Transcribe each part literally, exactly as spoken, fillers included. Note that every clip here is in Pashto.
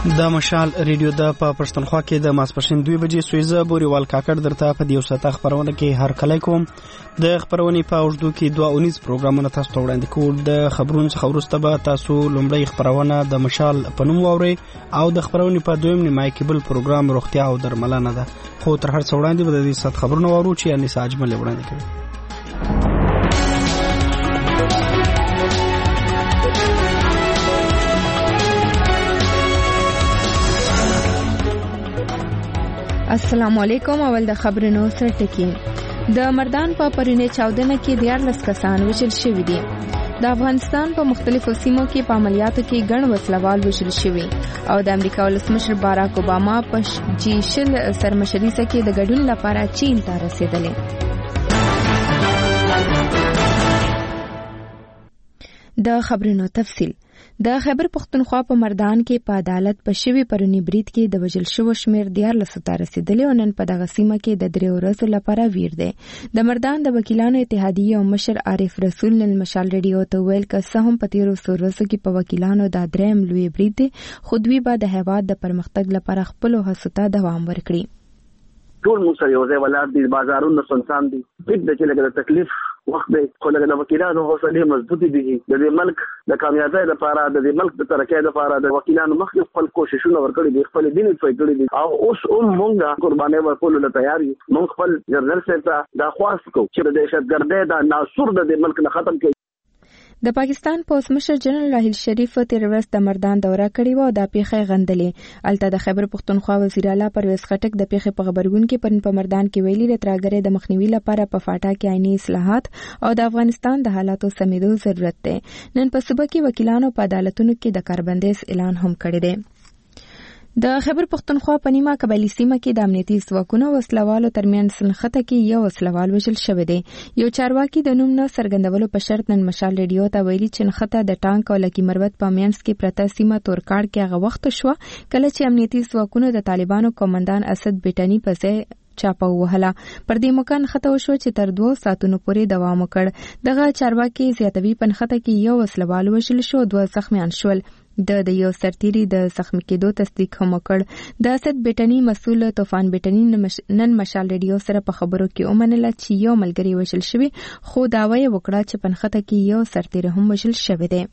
د مشال ریډیو د په پښتونخوا کې د ماسپښین دوه بجې سویزه بوريوال کاکړ درته په دیو ساته خبرونه کې هر کله کوم د خبرونې په اوږدو کې دوه اونیز پروګرامونه تاسو ته وړاندې کوو. د خبرونو څخه وروسته به تاسو لومړی خبرونه د مشال په نوم واورئ او د خبرونې په دویم نیمایي کې بل پروګرام روغتیا او درملنه ده. خو تر هر څه وړاندې به د دې سات خبرونه واورو چې انیسه اجمل وړاندې کوي. السلام علیکم. اول د خبرونو سر ټکی. د مردان په پرینه چاودنه کې دیارلس کسان وژل شوي دي. د افغانستان په مختلفو سیمو کې په عملیاتو کې ګڼ وسلوال وژل شوي او د امریکا ولسمشر باراک اوباما په جی شل سرمشري کې د ګډون لپاره چین ته رسیدلی. د خبرونو تفصیل. د خیبر پختونخوا په مردان کې په عدالت په شوي پرونی برید کې د وژل شوو شمیر دیارلسو ته رسیدلی او نن په دغه سیمه کې د درې ورځو لپاره ویر دی. د مردان د وکیلانو اتحادیې او مشر عارف رسول نن مشال ریډیو ته ویل که څه هم په تیرو څو ورځو کې په وکیلانو دا درېیم لوی برید دی خو دوی به د هیواد د پرمختګ لپاره خپلو هڅو ته دوام ورکړي. ټول موږ سره یو ځای ولاړ دي، بازارونه سنسان دي، هیڅ د چې لکه د تکلیف وخت دی خو لکه د وکیلانو حوصلې مضبوطې دي. د دې ملک د کامیابۍ لپاره، د دې ملک د ترقۍ لپاره د وکیلانو مخکې خپل کوششونه ورکړي دي، خپل دین یې کړی دي او اوس هم موږ قرباني ورکول ته تیار یو. موږ خپل جنرال صاحب ته دا خواست کوو چې د دهشتګردۍ دا ناسور د دې ملک نه ختم کړي. د پاکستان پولیس مشر جنرال راحیل شریف تیر ورځ د مردان دوره کړې و او د پیښې غندلې. الته د خیبر پختونخوا وزیر اعلی پرویز خټک د پیښې په خبرګون کې پرن په مردان کې ویلي د ترهګرۍ د مخنیوي لپاره په فاټا کې عیني اصلاحات او د افغانستان د حالاتو سمیدو ضرورت دی. نن په صوبه کې وکیلانو په عدالتونو کې د کاربندیز اعلان هم کړی دی. د خیبر پختونخوا په نیمه قبایلي سیمه کې د امنیتي ځواکونو وسلوالو ترمنځ سنخته کې یو وسلوال وژل شوی دی. یو چارواکي د نوم نه څرګندولو په شرط نن مشال ریډیو ته ویلي چې نښته د ټانک او لکی مروت په منځ کې پرته سیمه تورکاړ کې هغه وخت شوه کله چې امنیتي ځواکونو د طالبانو قومندان اسد بیټني په ځای چاپه وهله. پر دې مکان خطا وشو چې تر دوه ساعتونو پورې دوام وکړ. دغه چارواکي زیاتوي په نښته کې یو وسلوال وژل شو، دوه زخمیان شول. د د یو سرتیری د زخمی کېدو تصدیق هم وکړ. د اسد بیټني مسؤل طوفان بیټني نن مشال ریډیو سره په خبرو کې ومنله چې یو ملګری وژل شوی خو داوا یې وکړه چې په نښته کې یو سرتیری هم وژل شوی دی.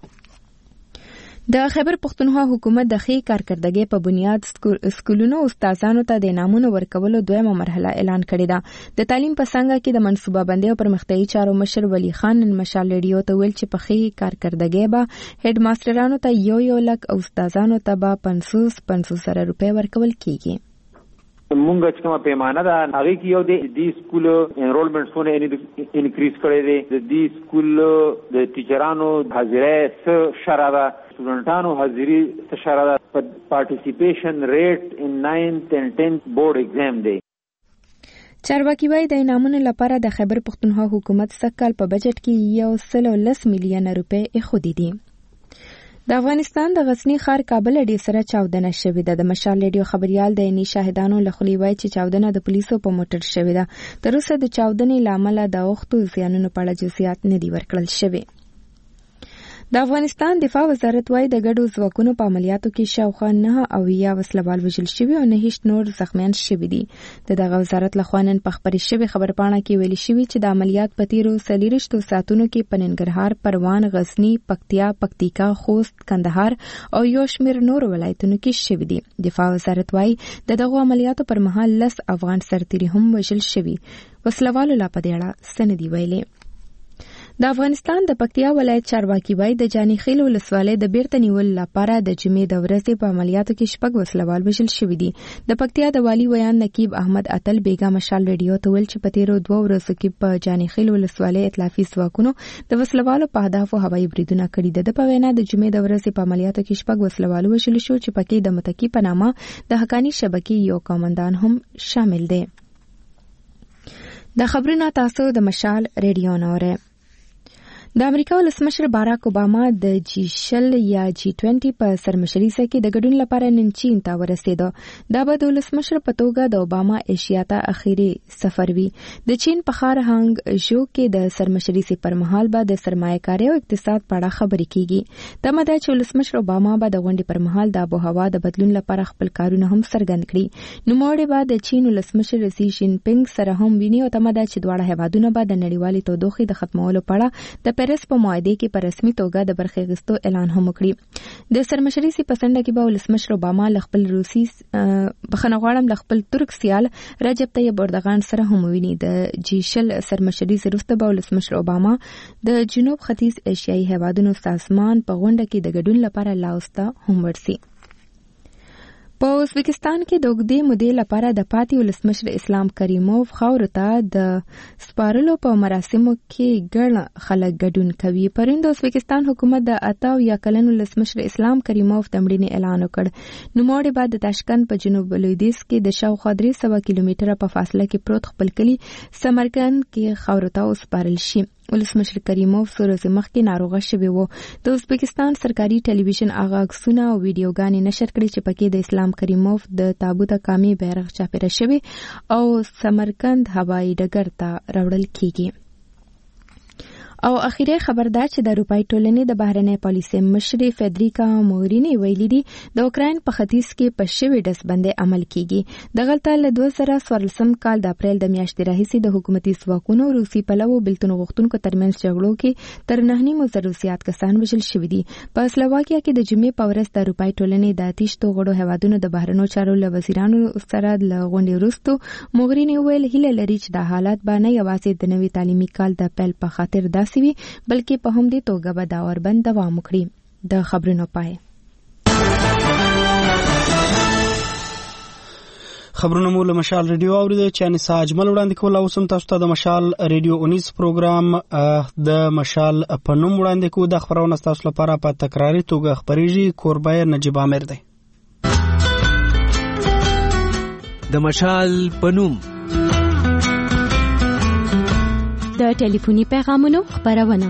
د خیبر پختونخوا حکومت د ښې کارکردګۍ په بنیاد سکولونو استادانو ته د انعامونو ورکولو دویمه مرحله اعلان کړې ده. د تعلیم په څانګه کې د منصوبه بندۍ او پرمختیایي چارو مشر ولی خان نن مشال ریډیو ته ویل چې په ښې کارکردګۍ به هډ ماسټرانو ته یو یو لک او استادانو ته به پنځوس پنځوس زره روپۍ ورکول کیږي. مونږ چې کومه پیمانه ده هغه کې یو د دې سکول انرولمنټونه انکریز کړی دی. د دې سکول د ټیچرانو حاضرۍ څه شرح ده، سټوډنټانو حاضري څه شرح ده، پارټیسیپیشن ریټ ان ناینث اینڈ ټینث بورډ ایگزام دی. چارواکي وايي د انعامونو لپاره د خیبر پختونخوا حکومت سږکال په بجټ کې یو سل او لس میلیونه روپۍ ایښودې دي. د افغانستان د غزنی ښار کابل اډې سره چاودنه شوې ده. د مشال ریډیو خبريال د عیني شاهدانو له خولې وایي چې چاودنه د پولیسو په موټر شوې ده. تر اوسه د چاودنې له امله د اوښتو زیانونو په اړه جزئیات نه دي ورکړل شوي. د افغانستان دفاع وزارت وايي د ګډو ځواکونو په عملیاتو کې شاوخوا نه اویا وسلوال وژل شوي او نه هیڅ نور زخمیان شوي دي. د دغه وزارت لخوا نن په خپرې شوې خبرپاڼه کې ویلي شوي چې د عملیات په تیرو څلېرویشتو ساعتونو کې په ننګرهار، پروان، غزني، پکتیا، پکتیکا، خوست، کندهار او یو شمېر نورو ولایتونو کې شوي دي. دفاع وزارت وايي د دغو عملیاتو پر مهال لس افغان سرتیري هم وژل شوي. وسلوالو لا په دې اړه څه نه دي ویلي. د افغانستان د پکتیا ولایت چارواکي وايي د جاني خیل ولسوالۍ د بیرته نیولو لپاره د جمعې د ورځې په عملیاتو کې شپږ وسلوال وژل شوي دي. د پکتیا د والي ویان نقیب احمد اتل بیګا مشال ریډیو ته ویل چې په تیرو دوه ورځو کې په جاني خیل ولسوالۍ ائتلافي ځواکونو د وسلوالو په اهدافو هوایي بریدونه کړي دي. د په وینا د جمعې د ورځې په عملیاتو کې شپږ وسلوال وژل شو چې پکې د متکی په نامه د حقانی شبکې یو قومندان هم شامل دی. د خبرونو تاسو د مشال ریډیو نوره. د امریکا ولسمشر باراک اوباما د جی شل یا جی بیس په سرمشري سره کې د ګډون لپاره نن چین ته ورسېده. دا به د ولسمشر په توګه د اوباما ایشیا ته اخیری سفر وي. د چین په ښار هانګ ژو کې د سرمشري سي پر مهال به د سرمایه‌کاري او اقتصاد په اړه خبرې کیږي. تمه ده چې ولسمشر اوباما به د غونډې پر مهال د آب و هوا د بدلون لپاره خپل کارونه هم څرګند کړي. نوموړی به د چین ولسمشر سی جین پینګ سره هم ویني او تمه ده چې دواړه هیوادونه به د نړیوالې تودوخې د ختمولو په اړه د پیرس په معاهده کې په رسمي توګه د برخې اخیستو اعلان هم وکړي. د سرمشري سي په څنډه کې به ولسمشر اوباما له خپل روسي بخښنه غواړم له خپل ترک سیال رجب طیب اردوغان سره هم ویني. د جی شل سرمشري سي وروسته به ولسمشر اوباما د جنوب ختیځ ایشیایي هیوادونو سازمان په غونډه کې د ګډون لپاره لاوس ته هم ورسي. په ازبکستان کې د اوږدې مودې لپاره د پاتې ولسمشر اسلام کریموف خاورو ته د سپارلو په مراسمو کې ګڼ خلک ګډون کوي. پرون د ازبکستان حکومت د اته اویا کلن ولسمشر اسلام کریموف د مړینې اعلان وکړ. نوموړی به د تاشکند په جنوب لویدیځ کې د شاوخوا درې سوه کیلومتره په فاصله کې پروت خپل کلي سمرقند کې خاورو ته وسپارل شي. ولسمشر کریموف څو ورځې مخکې ناروغه شوی و. د ازبکستان سرکاري ټلویزیون هغه عکسونه او ویډیوګانې نشر کړي چې پکې د اسلام کریموف د تابوت کامي بیرغ چاپیره شوی او سمرقند هوایي ډګر ته راوړل کیږي. او اخیری خبر دا چې د اروپای ټولنې د بهرنۍ پالیسۍ مشرې فدریکا موغرینی ویلي دي د اوکراین په ختیځ کې په شوې ډسبندۍ عمل کیږي. دغلته له دوه زره څوارلسم کال د اپریل د میاشتې راهیسې د حکومتي ځواکونو روسي پلوو بېلتون غوښتونکو ترمنځ جګړو کې تر نهه نیمو زرو زیات کسان وژل شوي دي. په سلوواکیا کې د جمعې په ورځ د اروپای ټولنې د اتیشتو غړو هیوادونو د بهرنیو چارو له وزیرانو سره له غونډې وروسته موغرینی ویل هیله لري چې دا حالت به نه یوازې د نوي تعلیمي کال د پیل په خاطر داسې وي بلکې په همدې توګه به داوربند دوام وکړي. د خبرونو پای. خبرونه مو له مشال ریډیو اوریدل چې انسا اجمل وړاندې کول. اوس هم تاسو ته د مشال ریډیو اونیس پروګرام د مشال په نوم وړاندې کوو. د خبرونه تاسو لپاره په تکراري توګه خبريږي. کوربای نجیب عامر دی. د مشال په نوم د ټلیفوني پیغامونو خبرونه.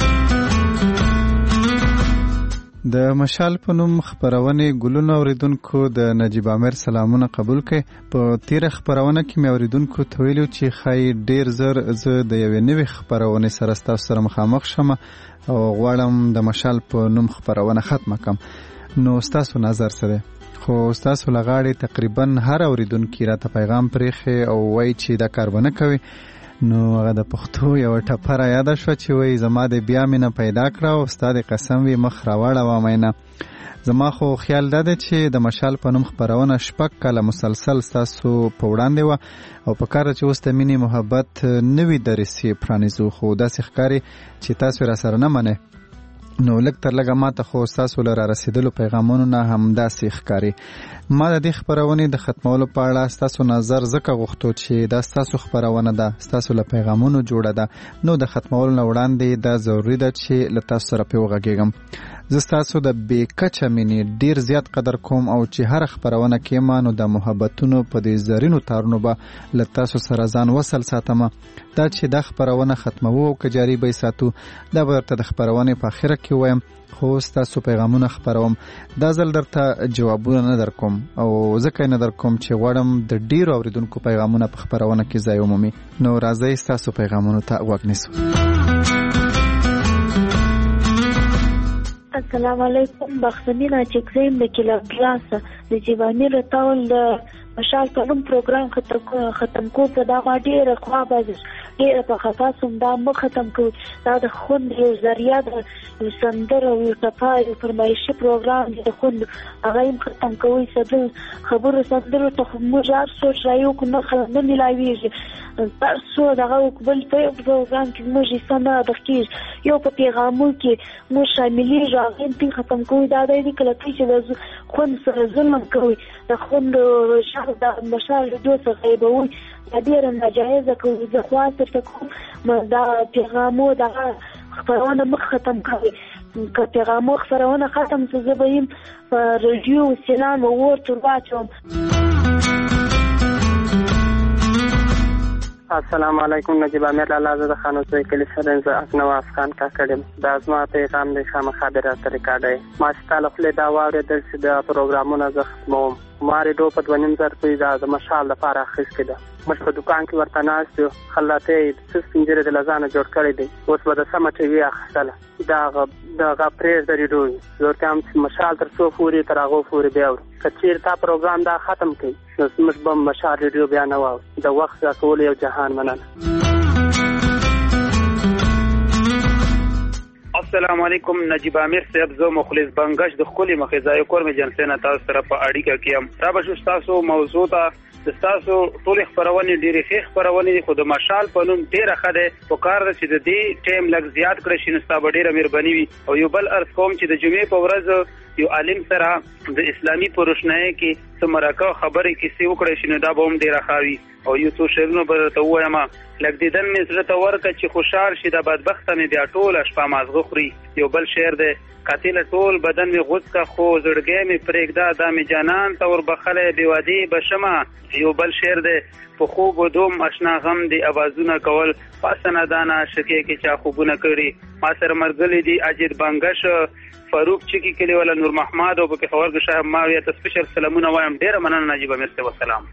د مشال په نوم خبرونه ګلونه اوریدونکو د نجیب عامر سلامونه قبول کړئ. په تیر خبرونه کې مې اوریدونکو ته ویلو چې خای ډیر زر زه د یوې نوې خبرونه سره تاسو سره مخامخ شم او غواړم د مشال په نوم خبرونه ختمه کم. نو تاسو نظر سره خو تاسو لغاړي تقریبا هر اوریدونکو راته پیغام پرېخي او وایي چې دا کار ونه کوي. نو هغه د پښتو یو ټپره یاد شو چې وای زما د بیا مینه پیدا کړه او استاد قسم وی مخ راوړه و مینه. زما خو خیال ده چې د مشال په نوم خبرونه شپږ کاله مسلسل تاسو په وړاندې و او په کار چې اوس د مینې محبت نوې درسي پرانیزو خو داسې ښکاري چې تاسو را سره نه منئ. نو لږ تر لږه ماته خو ستاسو له را رسېدلو پیغامونو نه همداسې ښکاري. ما د دې خپرونې د ختمولو په اړه ستاسو نظر ځکه غوښتو چې دا ستاسو خپرونه ده، ستاسو له پیغامونو جوړه ده، نو د ختمولو نه وړاندې دا ضروري ده چې له تاسو سره پرې وغږېږم. زه ستاسو د بې کچه مینې ډېر زیات قدر کوم او چې هره خپرونه کې ما نو د محبتونو په دې زرینو تارونو به له تاسو سره ځان وصل ساتم. دا چې دا خپرونه ختموو او که جاري به یې ساتو دا به درته د خپرونې په اخره کې وایم، خو ستاسو پیغامونه خپروم. دا ځل درته جوابونه نه در کوم او ځکه نه در کوم چې غواړم د ډېرو اورېدونکو پیغامونه په خپرونه کې ځای ومومي. نو راځئ ستاسو پیغامونو ته غوږ نیسو. السلام علیکم. بخښنه چې زم د کلا کلاس د جیوانی رتاول د مشال په نوم پروګرام ختم ختم کو په دا ډیره خوا بازش ډیره په خاصم دا مخ ختم کو. دا د خوند یو ذریعہ د سندر او تفاعل فرمایشي پروګرام د خوند هغه ختم کوي. سبل خبرو سندرو ته مجار سوچ رايو کو نه خلنه ملاويږي تاسو دغه قبل په پروګرام کې موږ سم د خیر یو په پیغامو کې مو شاملي راغین په ختم کوي. دا د دې کله چې د خوند سره ظلم کوي د خوند شهر د مشال دوه غیبوي د ډیر ناجایزه کوي. زه خواستم ته کوم دا پیغامو د خبرونه مخ ختم کوي. که پیغامو خبرونه ختم څه زه به یم په رادیو سلام ورته واچوم. السلام علیکم. نجیب امیر لاله د خانوسوی کلی سرنز ازنو افغان کاکړم. د ازما پیغام د خامخا د راته ریکارډ ما ستاله خپل دا واورېدل چې د پروګرامونو زه ختموم. ما ریډیو په دوه نیم زر روپۍ د مشال لپاره اخیستې ده. موږ په دوکان کې ورته ناست یو، خلاته یې څه سپین ږیرې د له ځانه جوړ کړی دی. اوس به د سمه ټي وي اخیستله. دغه دغه پرېږده ریډیو زه ورته وایم چې مشال تر څو پورې تر هغو پورې بیا اورو. که چېرې تا پروګرام دا ختم کړي نو موږ به مشال ریډیو بیا نه واورو. د وخت ضایع کولو یو جهان مننه. السلام علیکم. نجیب امیر صاحب، زه مخلص بنگش د خولي مخزای کور مې جنسه نه تاسو سره په اړیکه کې ام. را به تاسو موضوع ته تاسو ټول خبرونه ډېری ښه خبرونه خو د مشال په نوم ډېر ښه ده. په کار چې د دې ټیم لږ زیات کړی شي نو ستاسو ډېره مهرباني وي. او یو بل ارز کوم چې د جمعې په ورځ یو عالم سره د اسلامي پروشنۍ کې سمراکه خبرې کیسې وکړې شي نو دا به هم ډېر ښه وي. او یو څو شعرونه به ته وایم لکه دیدن مې زړه ته ورکه چې خوشحال شي د بدبخته مې بیا ټوله شپه مازغه خوري. یو بل شعر دی قاتل ټول بدن مې غوڅ کا خو زړګی مې پرېږده دا مې جانان ته وربخلی بې وادي بشمه. یو بل شعر دی په خوب و دوم اشنا غم دی اوازونه کول پاسنه دانه شکې کې چا خوبونه کړي. ما سره مرګلی دی اجید بنگش فاروق چکی کلی ولا نور محمد او په خبر کې شاه ما یې سپیشل سلامونه وایم. ډېر مننه نجیب امیر صاحب. والسلام.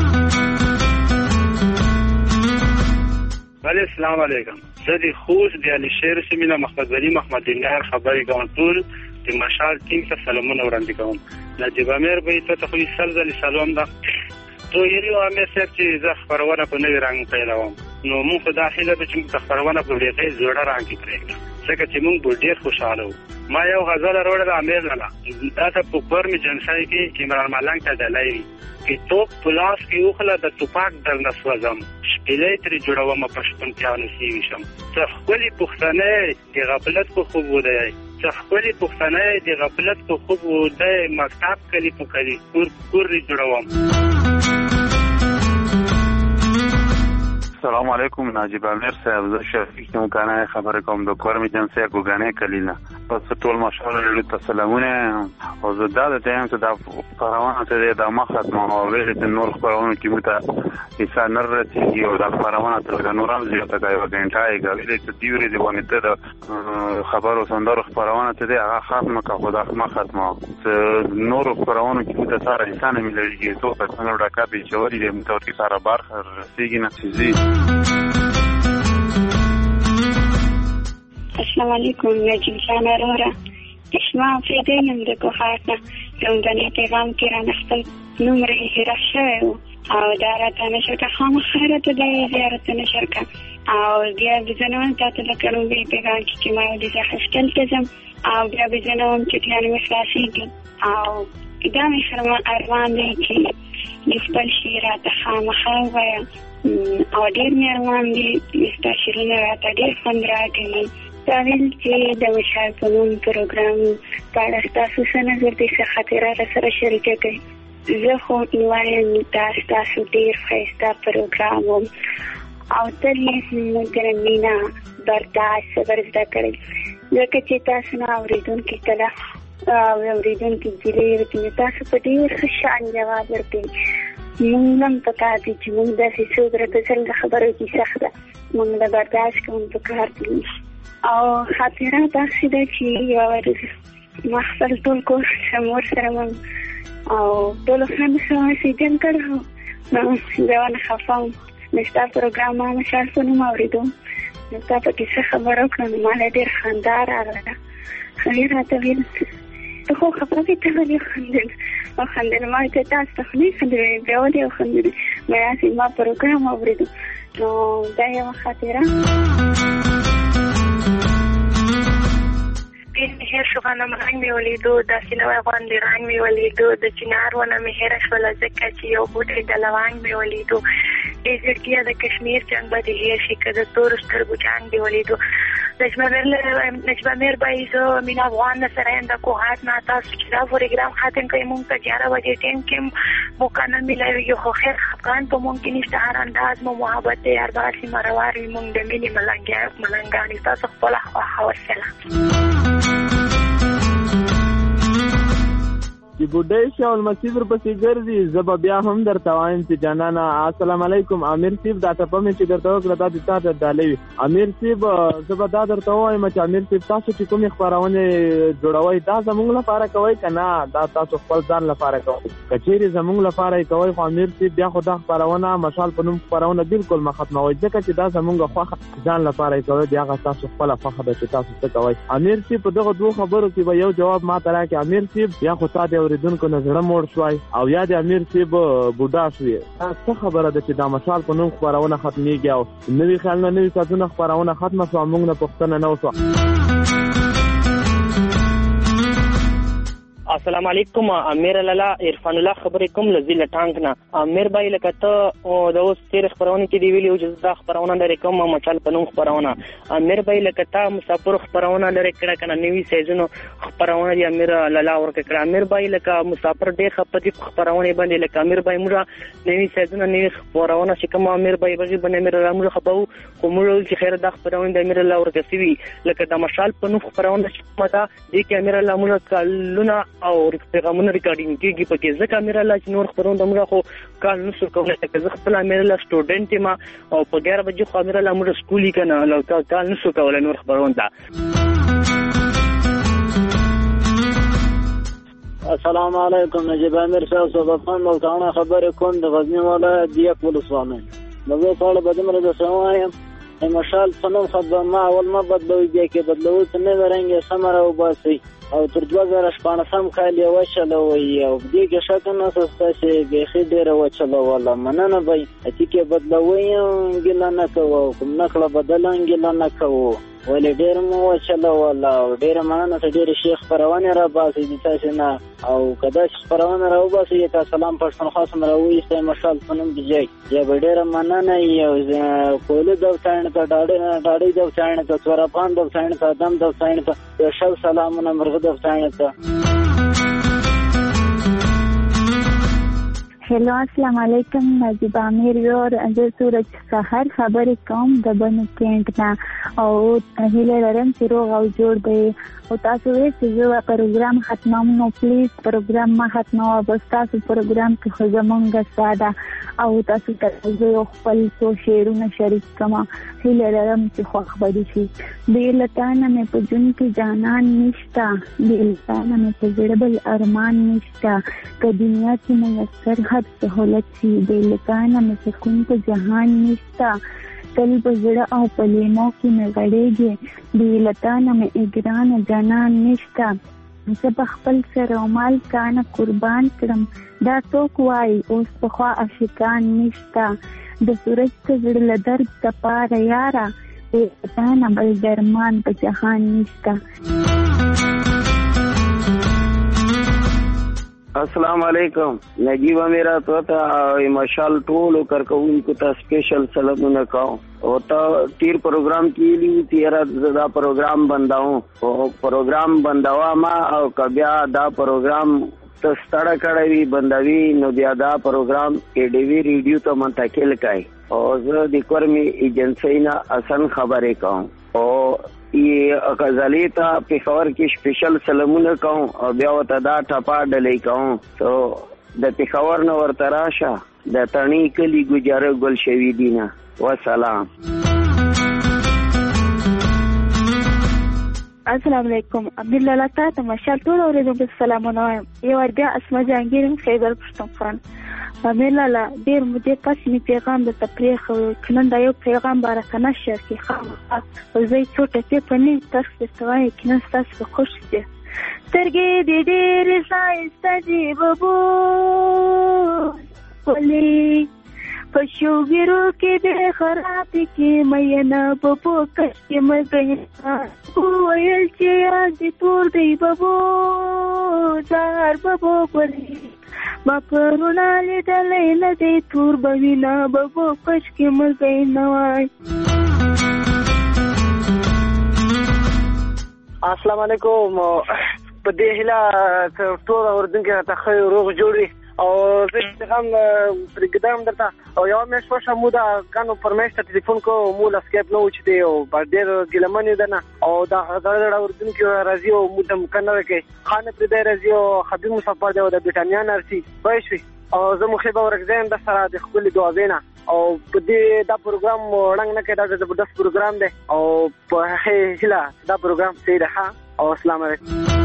وعلیکم السلام علیکم. زه د خوست د علي شیر سیمه محمد ولی محمد الله خبرې کوم. ټول د مشال ټیم ته سلامونه وړاندې کوم. نجیب امیر به ته خو یې سلزل سلام ده. تو یې امیر صاحب چې زه خبرونه په نوې رنګ پیلوم نو موږ په داخله به چې خبرونه په ډېر زوړ رنګ کې پرېږدو ځکه چې موږ ډېر خوشاله وو. ما یو غزل راوړل امیر لاله دا ته په کور می جنسای کې عمران ملنګ ته دلایي کې توپ پلاس کې اوخله د توپاک در نسوځم شپېلې ترې جوړوم پښتونتیا نصیب شم. څه ښکلي پښتنې د غفلت په خوب ودی څه ښکلي پښتنې د غفلت په خوب ودی مکتب کلي په کلي کور کور جوړوم. السلام علیکم. نجیب امیر صاحب، زه شفیق مکانه خبرې کوم د کور می جنسه ګوګانې کلیله. پس ټول ماشاءالله له سلامونه او زه دا د ټیم ته د پروانه ته د مخات مو ویل چې نور خبرونه کې مو ته ایسا نر رسیږي او د پروانه ته نور هم زیاته کوي وګڼټای کوي چې دیوري دی باندې ته خبرو سندرو خبرونه ته د هغه ختمه کا خدا ختمه چې نور خبرونه کې مو ته سره انسان مليږي څو په څنګه ډاکا به چوري د متوتی سره بارخ رسیږي نه چیزي. السلام علیکم. نجیب جان ارورا اشما فیده نم ده کوخاتنا لومدنی پیغام که را نخطل نمره هیره شوه او دارت نشر که خام خیرت ده زیارت نشر که او بیا بزنوان تا تلکنون بی پیغام که که مایو دیزه خشکل تزم او بیا بزنوان که تیانو مخلاصی دی او دامی خرمان اروان دی که یفتل شیرات خام خام ویا او دیر میروان دی مستا شیرون را تا دیر خند را گلی تاویل چې د مشال په نوم پروګرام په اړه ستاسو څه نظر دی، څه خاطرات سره شریکه کړئ. زه خو وایم دا ستاسو ډېر ښایسته پروګرام و او تل یې موږ سره مینه برداشت صبر زده کړی ځکه چې تاسو نه اورېدونکي کله اورېدونکي ګیلې وکړي تاسو په ډېر ښه شان جواب ورکوئ. موږ هم پکار دي چې موږ داسې څوک راته څنګه خبرو کې سخت ده موږ د برداشت کوم پکار دي. او خاطره داسې ده چې یوه ورځ ما خپل ټول کور مور سره وم او ټولو خلکو سره مسېجن کړی وو نو زه ونه خفه وم نو ستا پروګرام ما مشال په نوم اورېدو نو تا پکې څه خبره وکړه نو ما له ډېر خندا راغله. خالي راته ویل ته خو خبرې ته ولې وخندل وخندل ما ته تاسو ته خو نه خندل بیا ولې وخندل ما داسې ما پروګرام اورېدو نو دا یوه خاطره. هر شو غنم رنگ می ولیدو داسې نوی غوندې رنگ می ولیدو د چنار ونه مې هېره شوله ځکه چې یو بوټی د لونګ می ولیدو ای زړګیه د کشمیر جنګ به دې هېر شي که د تورو سترګو جنګ دې ولیدو. نجیب امیر بایی زه مین افغان نه سره یم د کوهات نه تاسو چې دا پروګرام ختم کوئ مونږ ته گیارہ بجې ټیم کې موقع نه میلاویږي خو خیر خفګان په مونږ کې نشته هر انداز مو محبت دی هر باسي مروار وي مونږ د مینې ملنګانې تاسو خپله خواښه وسله. بډای شي او مسجد ورپسې ګرځي زه به بیا هم درته وایم چې جانانه السلام علیکم امیر صاحب دا ټپه مې چې درته وکړه دا د تا د ډالۍ وي. امیر صاحب زه به دا درته ووایم چې امیر صاحب تاسو چې کومې خپرونې جوړوئ دا زموږ لپاره کوئ که نه دا تاسو خپل ځان لپاره کوئ؟ که چیرې زموږ لپاره یې کوئ خو امیر صاحب بیا خو دا خپرونه مشال په نوم خپرونه بالکل مه ختموئ ځکه چې دا زموږ خوښه ځان لپاره یې کوئ بیا هغه تاسو خپله خوښه ده چې تاسو څه کوئ. امیر صاحب په دغه دوو خبرو کې به یو جواب ما ته راکړي امیر صاحب یا خو تا د اورېدونکو نه زړه موړ شوی او یا د امیر صاحب بوډا شوې. دا څه خبره ده چې دا مشال په نوم خپرونه ختمېږي او نوي خیالونه نوي ساعتونه خپرونه ختمه شوه موږ نه پوښتنه نه وشوه. السلام علیکم امیر لالا عرفان الله خبرې کوم لذي لټانګ نه. امیر بای لکه ته د اوس تیر خبرونه کې دی ویلي چې دا خبرونه لري کوم مچال په نوم خبرونه. امیر بای لکه ته مسافر خبرونه لري کړه کنه نوي سیزونو خبرونه دی امیر لالا ورکه کړه. امیر بای لکه مسافر ډېر خپتي خبرونه باندې لکه امیر بای موږ نوي سیزونو نوي خبرونه چې کوم امیر بای بږي باندې امیر لالا موږ خبرو کوم چې خیر د خبرونه د امیر لالا ورکه سوي لکه د مشال په نوم خبرونه چې متا دي کې امیر لالا موږ کلونه او پیغامونه ریکارډینګ کیږي پکې ځکه امیر الله چې نور خبرونه موږ خو کال نشو کولای چې زه خپل امیر الله سټوډنټ ما او په ګیر بجې خو امیر الله موږ سکولي کنه لو کال نشو کولای نور خبرونه ده. السلام علیکم نجیب امیر صاحب صدفان ملتانه خبرې کوم د غزنی ولایت دیک ولسوالۍ نو په اړه به دمر د سوایم مشال فنون خدمه اول ما بدلوي بیا کې بدلوي څه نه ورنګ سمره او باسي او تر دوه زره شپاړسم کال یې وچلوي او دې کې شک نه سسته چې بیخي ډېره وچلوله مننه به چې کې بدلوي ګیله نه کوو کوم نکړه بدله ګیله نه کوو ولې ډېر مو وچلوله او ډېره مننه چې ډېرې ښې خپرونې راباسئ د تاسې نه او که داسې خپرونه راوباسئ تا سلام پښتونخوا څومره راوایستی مشال په نوم د ځای یا به ډېره مننه یي او کولو دفتاڼې ته ډاډۍ دفتاڼې ته څورافغان دفتاڼې ته ادم دفتاڼې ته یو شل سلامونه مرغه دفتاڼې ته. هلو السلام علیکم نجیب امیر یور زه سورج سحر خبرې کوم د بنو کینټ نه او هیله لرم چې روغ او جوړ دی او تاسو وایئ چې زه پروګرام ختموم نو پلیز پروګرام ما ختموه بس تاسو پروګرام کې خو زمونږ ساده او تاسو ته زه یو خپل څو شعرونه شریک کړم هیله لرم چې خوښ به دې شي. بې له تا نه مې په ژوند کې جانان نشته بې له تا نه مې په زړه بل ارمان نشته که دنیا کې میسر هر سهولت شي بې له تا نه مې سکون په جهان نشته تل په زړه او په لیمو کې مې غړېږي بې له تا نه مې ګرانه جانان نشته زه به خپل سر او مال تانه قربان کړم دا څوک وایي اوس پخوا عاشقان نشته د سورج ته زړه له درد دپاره یاره بې له تا نه بل درمان په جهان نشته. السلام علیکم نجیب امیر ته او مشال ټولو کارکونکو ته سپیشل سلامونه کوم او ته تیر پروګرام کې لیو تیرا دا پروګرام بنداو او پروګرام بنداوا ما او کبیا دا پروګرام ته ستړه کړی بندوي نو بیا دا پروګرام ای ډی وی ریډیو ته منتقل کړي او زه د کورمي ایجنسی نه اسن خبرې کوم او ای غزلی ته پیښور کې سپیشل سلامونه کوم او بیا وته دا ټپا ډلې کوم ته د پیښور نو ورته راشه د تڼي کلی ګجاره ګل شوی دینه والسلام. السلام علیکم عبدالله تا ته مشال ټول اوریدونکو سلامونه وایم یو ور بیا اسمه جهانګیر خیبر پښتونخوا امیر لالا ډېر مودې پس مې پیغام درته پرېښی که نن دا یو پیغام به راته نشر کړي خامخا زه یې څو ټپې په نوي طرز درته وایم یقینا ستاسو به خوښ شي. سترګې دې ډېرې ښایسته دي ببو ولې په شوګیرو کې دې خرابې کې مینه ببو کشکې مګینا وویل چې یاد دې تور دی ببو زار ببو ګلې ما پرونا لیدلې نه دی تور به وینا ببو کشکې مګینا وای. السلام علیکم په دې هله ټول اوردونکو ته ښه روغ جوړ او زه پیغام پرېږدم درته او یوه میاشت وشوه مو دا ګانو پر میاشت ته ټلیفون کوو مو لسکیپ نه و چې دی او ډېر ګیلمن یې ده نه او دا زړه زړه اورېدونکي راځي او موږ ته مکن نه کوي خان پرېدی راځي او خبیب مصفا دی او د برټانیا نرسي پوه شوې او زه مخیبه ورکزی یم در سره د ښکلې دعاوې نه او په دې دا پروګرام ړنګ نه کوي دا د زبردست پروګرام دی او په هغې هیله دا پروګرام صحیح ده ښه او السلام علیکم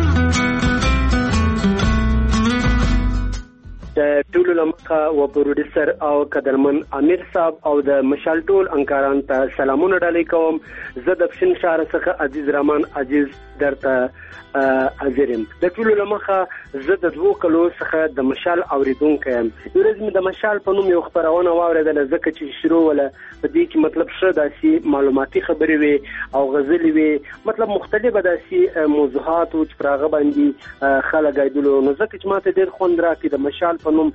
د ټولو لمخه و پروډوسر او قدرمن امیر صاحب او د مشال ټول انکاران ته سلامونه ډالۍ کوم. زه د پښین شهر څخه عزیز رحمان عزیز درته حاضرم. د ټولو لمخه زه د دوه کلو څخه د مشال اوریدونکی یم. ورځ مې د مشال په نوم یو خبرونه واورېدله ځکه چې شروع وله په دې کې مطلب ښه داسې معلوماتي خبرې وي او غزلې وي مطلب مختلفه داسې موضوعات و چې پر هغه باندې خلک غایدلو نو ځکه چې ماته ډېر خوند راکړي د مشال په نوم.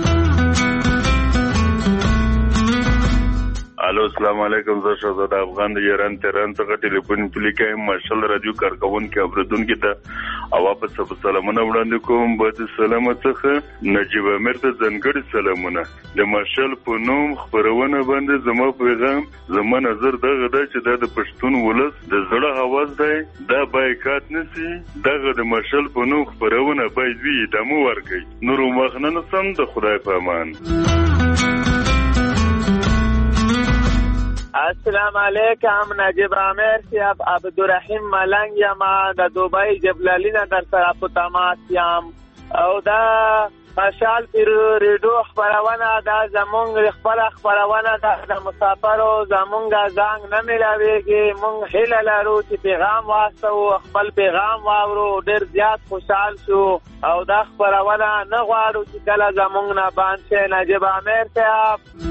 الو السلام علیکم زه شهزاده افغان د ایران تهران څخه ټلیفون پلیکای مارشل رادیو کارکونکو اوریدونکو ته او واپس په سلامونه وړاندې کوم. بعد سلام څخه نجیب امیر ته ځانګړي سلامونه. د مارشل په نوم خبرونه باندې زما پیغام زما نظر دغه ده چې دا د پښتون ولس د زړه आवाज دی دا بایکاټ نسی دغه د مارشل په نوم خبرونه باید وي دمو ورکړي نور مخنن سم د خدای په امان. السلام علیکم نجیب امیر صاحب عبدالرحیم ملنگ یم د دوبۍ جبلالینه در سره په تماس یم او دا مشال پر ریډیو خبرونه دا زمونږ خپل خبرونه دا د مسافرو زمونږ زنګ نه ملاويږي مونږ هیله لرو چې پیغام واستو خپل پیغام واورو ډیر زیات خوشحال شو او دا خبرونه نه غواړو چې کله زمونږ نه باندې نجیب امیر صاحب.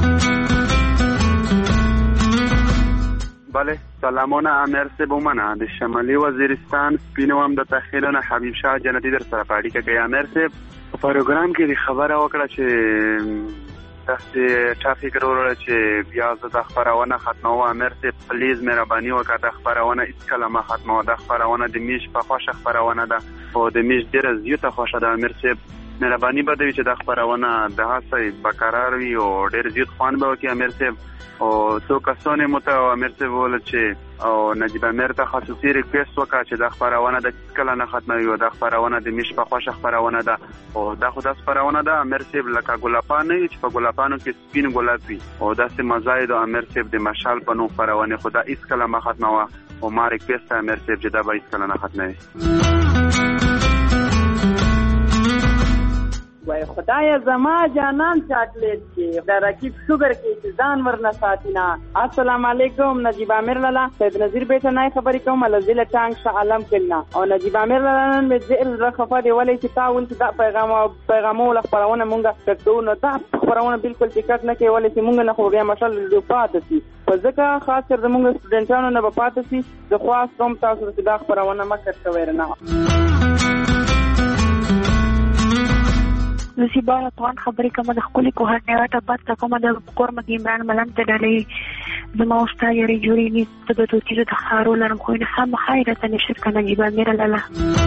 بله سلامونه امیر صاحب ومنه د شمالي وزیرستان سپینوم د تخیلونه حبیب شاه جنتی در سره پاړی کې امیر صاحب په پروګرام کې خبره وکړه چې تاسو چا فکر وروړه چې بیا زه د خبرونه ختمو امیر صاحب پلیز مهرباني وکړه د خبرونه هیڅ کله ما ختمو د خبرونه د میش په خوښه خبرونه ده او د میش ډیره زیاته خوښه ده امیر صاحب مهرباني به دوی چې د خبرونه د هڅې برقرار وي او ډیر زیات خوان به وکړي امیر صاحب او څو کسانې مو ته امیر صاحب وویل چې او نجیب امیر ته خصوصي ریکویسټ وکړه چې دا خبرونه د کله نه ختموي او دا خبرونه د میش په خوښه خبرونه ده او دا خو دا خبرونه ده امیر صاحب لکه ګلابان نه چې په ګلابانو کې سپین ګلاب وي او داسې مزایدو امیر صاحب د مشال په نوم خبرونه خو دا هیڅ کله ما ختموه او ما ریکویسټ امیر صاحب چې دا به هیڅ کله نه ختموي. وای خدای زما جانان چاکلیټ کې د رکیب شوګر کې چې ځان ورنه ساتینا. السلام علیکم نجیب امیر لالا سید نذیر بیت نه خبرې کوم لزل ټانک ش عالم کلنا او نجیب امیر لالا نن مې زل رخفه دی ولې چې تاول چې دا پیغام او پیغامونه خبرونه مونږه کټو نو دا خبرونه بالکل ټیکټ نه کوي ولې چې مونږ نه خو بیا مشال د پاتې سي په ځکه خاص کر زمونږ سټوډنټانو نه پاتې سي د خواص کوم تاسو چې دا خبرونه مکه کوي نه. نصیبانه توان خبرې کوم د خپل کوهر نه واټه بات کوم د کورم کې عمران ملنګ ته ډالې د موستا یری جوړی ني ته د توتیرو د خارو لرم خو نه هم خیرته نشر کنه نجیب امیر لاله.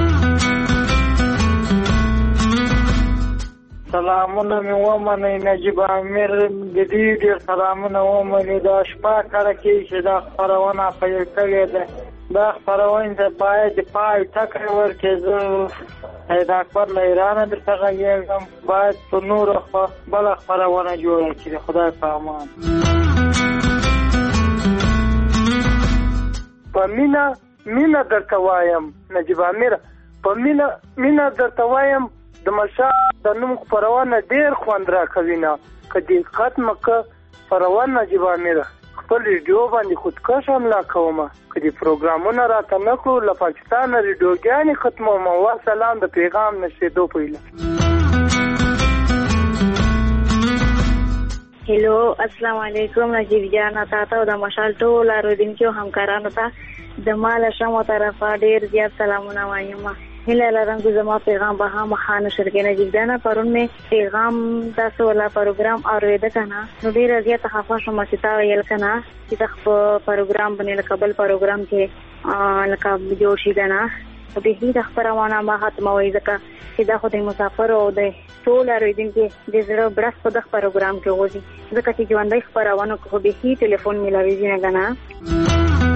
سلامونه مې ومنئ نجیب امیر د دې ډېر سلامونه ومنئ دا شپه کله کې چې دا خبرونه پیل کړې ده دا خبرونه ته باید د پای ټکر ورکړي. زه د اکبر له ایرانه درته غږېږم باید په نورو بله خپرونه جوړه کړي د خدای په امان. په مینه مینه درته وایم نجیب امیر په مینه مینه درته وایم د مشال د نوم خپرونه ډېر خوند راکوي نه که دې ختمه که خپرونه نجیب امیر خپل ریډیو باندې خودکش حمله کومه که دې پروګرامونه راته نه کړو له پاکستانه ریډیوګانې ختمومه وسلام د پیغام نشېدو پهله. هلو السلام علیکم نجیب جان تاسو د مشال ټول اوریدونکو همکارانو ته د مال شمو طرفه ډیر زیات سلامونه وایم. هله لرم زما پیغام به هم خانه شرکت نجیب جان پرون می پیغام تاسو ولا پروګرام اوریده کنه نو ډیر زیات خفه شوم چې تا ویل کنه چې تاسو پروګرام باندې قبل پروګرام کې لکه جوړ شي کنه به هیڅ خبرونه ما ختموي ځکه چې دا خو د مسافر او د ټول اوریدونکو د زړه برس په دغه پروګرام کې وځي ځکه چې ژوندۍ خبرونه خو به هیڅ ټلیفون ملاوي نه غنا.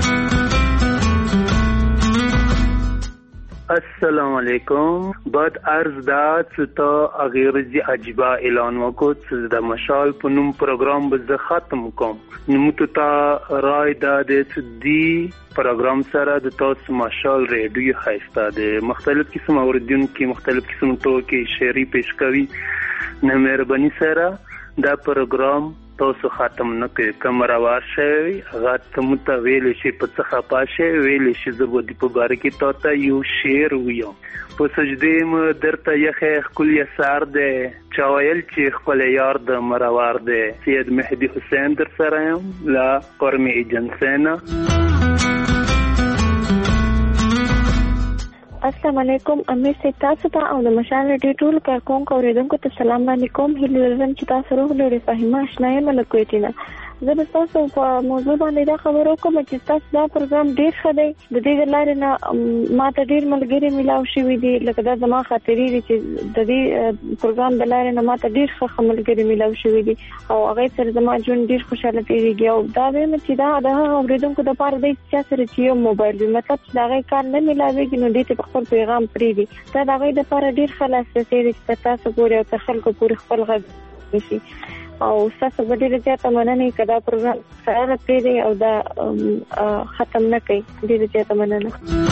السلام علیکم. بعد عرض دا چې تا اغیرزی عجیبه اعلان وکړ چې د مشال په نوم پروګرام به زه ختم کوم. نو ته تا رای دا د دی پروګرام سره د تاسو مشال ریډیو خاصه د مختلف قسم اوریدونکو مختلف قسم ټوکی شعري پیش کوي. نه مهرباني سره دا پروګرام تاسو ختم نه کړئ. کوم راوار شي هغه ته متویل شي په څه خپاشه ویل شي زه د په باره کې تاسو یو شعر ویم. په سجدې م درته یخ کل یسار ده چاویل چې خپل یار د مروار ده. سید مهدی حسین در سره یم لا قرم ایجنسینا. السلام علیکم. امیر سي تاسو ته او د مشال ډی ټول کارکونکو اوریدونکو ته سلام باندې کوم. هیله لرم چې تاسو روغ لرئ. فهمه آشنا یم له کوټینه. زه به تاسو په موضوع باندې دا خبرو کوم چې تاسو دا پروګرام ډیر ښه دی. د دې لارې نه ما ته ډیر ملګري ملاو شوي دي لکه دا زما خاطرې دي چې د دې پروګرام د لارې نه ما ته ډیر ښه ملګري ملاو شوي دي او هغه سره زما ژوند ډیر خوشاله تیریږي. او دا وایم چې دا د هغه اوریدونکو د پاره دی چې سره چې یو موبایل وي مطلب چې دا غي کار نه ملاويږي نو دې ته خپل پیغام پریږي. دا د هغه د پاره ډیر خلاص دی چې تاسو پورې او خلکو پورې خپل غږ شي او تاسو به ډیر زیاته مننه کدا پروګرام سره پیری او دا ختم نه کوي. ډیر زیاته مننه.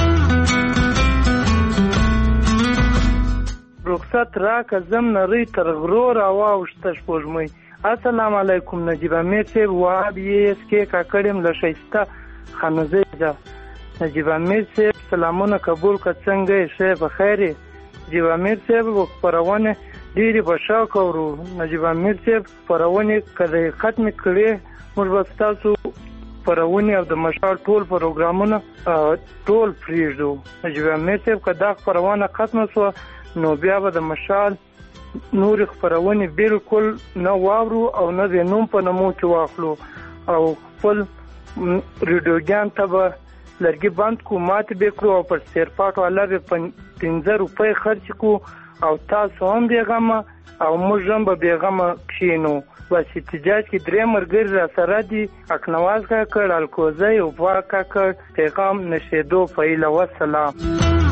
رخصت را کزم نری تر غرور او واوشته شپږمې. السلام علیکم. نجیب امیر صاحب واب یې اسکه کا کړم لشيستا خنزه. نجیب امیر صاحب سلامونه قبول ک څنګه شه بخیره. نجیب امیر صاحب خبرونه ډیری په شاک اورو. نجیب امیر صاحب پرونه کله ختم کړي موږ به تاسو پرونه او د مشال ټول پروګرامونه ټول پریږدو. نجیب امیر صاحب کدا پرونه ختم شو نو بیا به د مشال نور خبرونه بالکل نه واورو او نه د نوم په نومو کې واخلو او خپل ریډیوګان ته به لرګي بند کو ماته به کړو او پر سیرپاټ والا به پنځه روپۍ خرچ کو او تاسو هم بیغمه او موږ هم به بیغمه کښینو. بس احتجاج کې درې مرګر را سره دي. اکنواز کا کړ الکوزی او واکا کړ پیغام نشیدو فیل وسلام.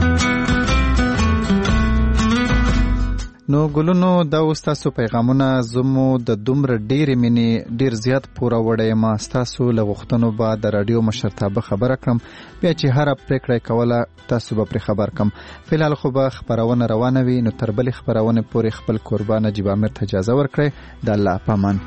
نو ګلونو دا وستاسو پیغامونه زمو د دومره ډېرې مینې ډېر زیات پوره وړی ما ستاسو له غوښتنو به د راډیو مشرتابه خبره کړم بیا چې هره پریکړه کوله تاسو به پرې خبر کړم. فلحال خو به خپرونه روانه وي نو تر بلې خپرونې پورې خپل کوربه نجیب امیر ته اجازه ورکړئ. د الله په امان.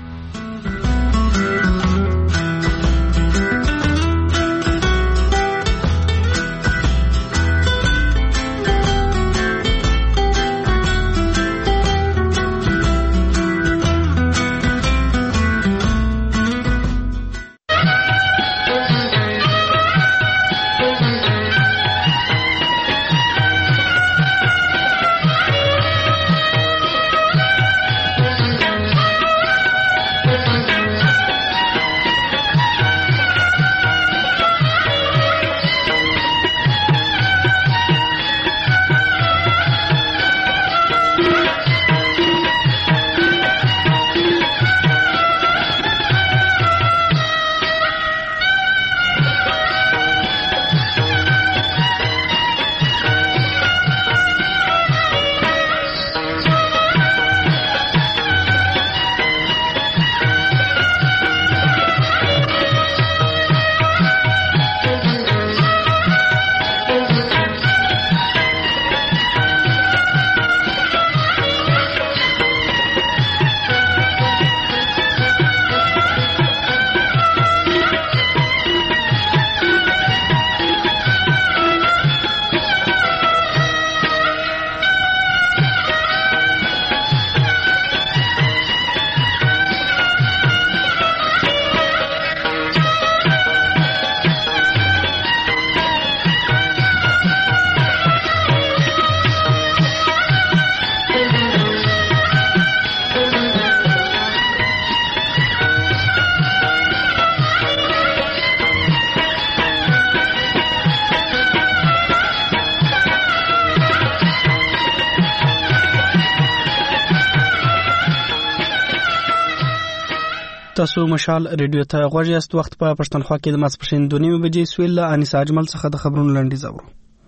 تاسو مشال ریډیو ته غوږ یاست. وخت په پښتونخوا کې د ماسپښین دوه نیمې بجې سویل له انیس اجمل څخه د خبرونو لنډیز اورو.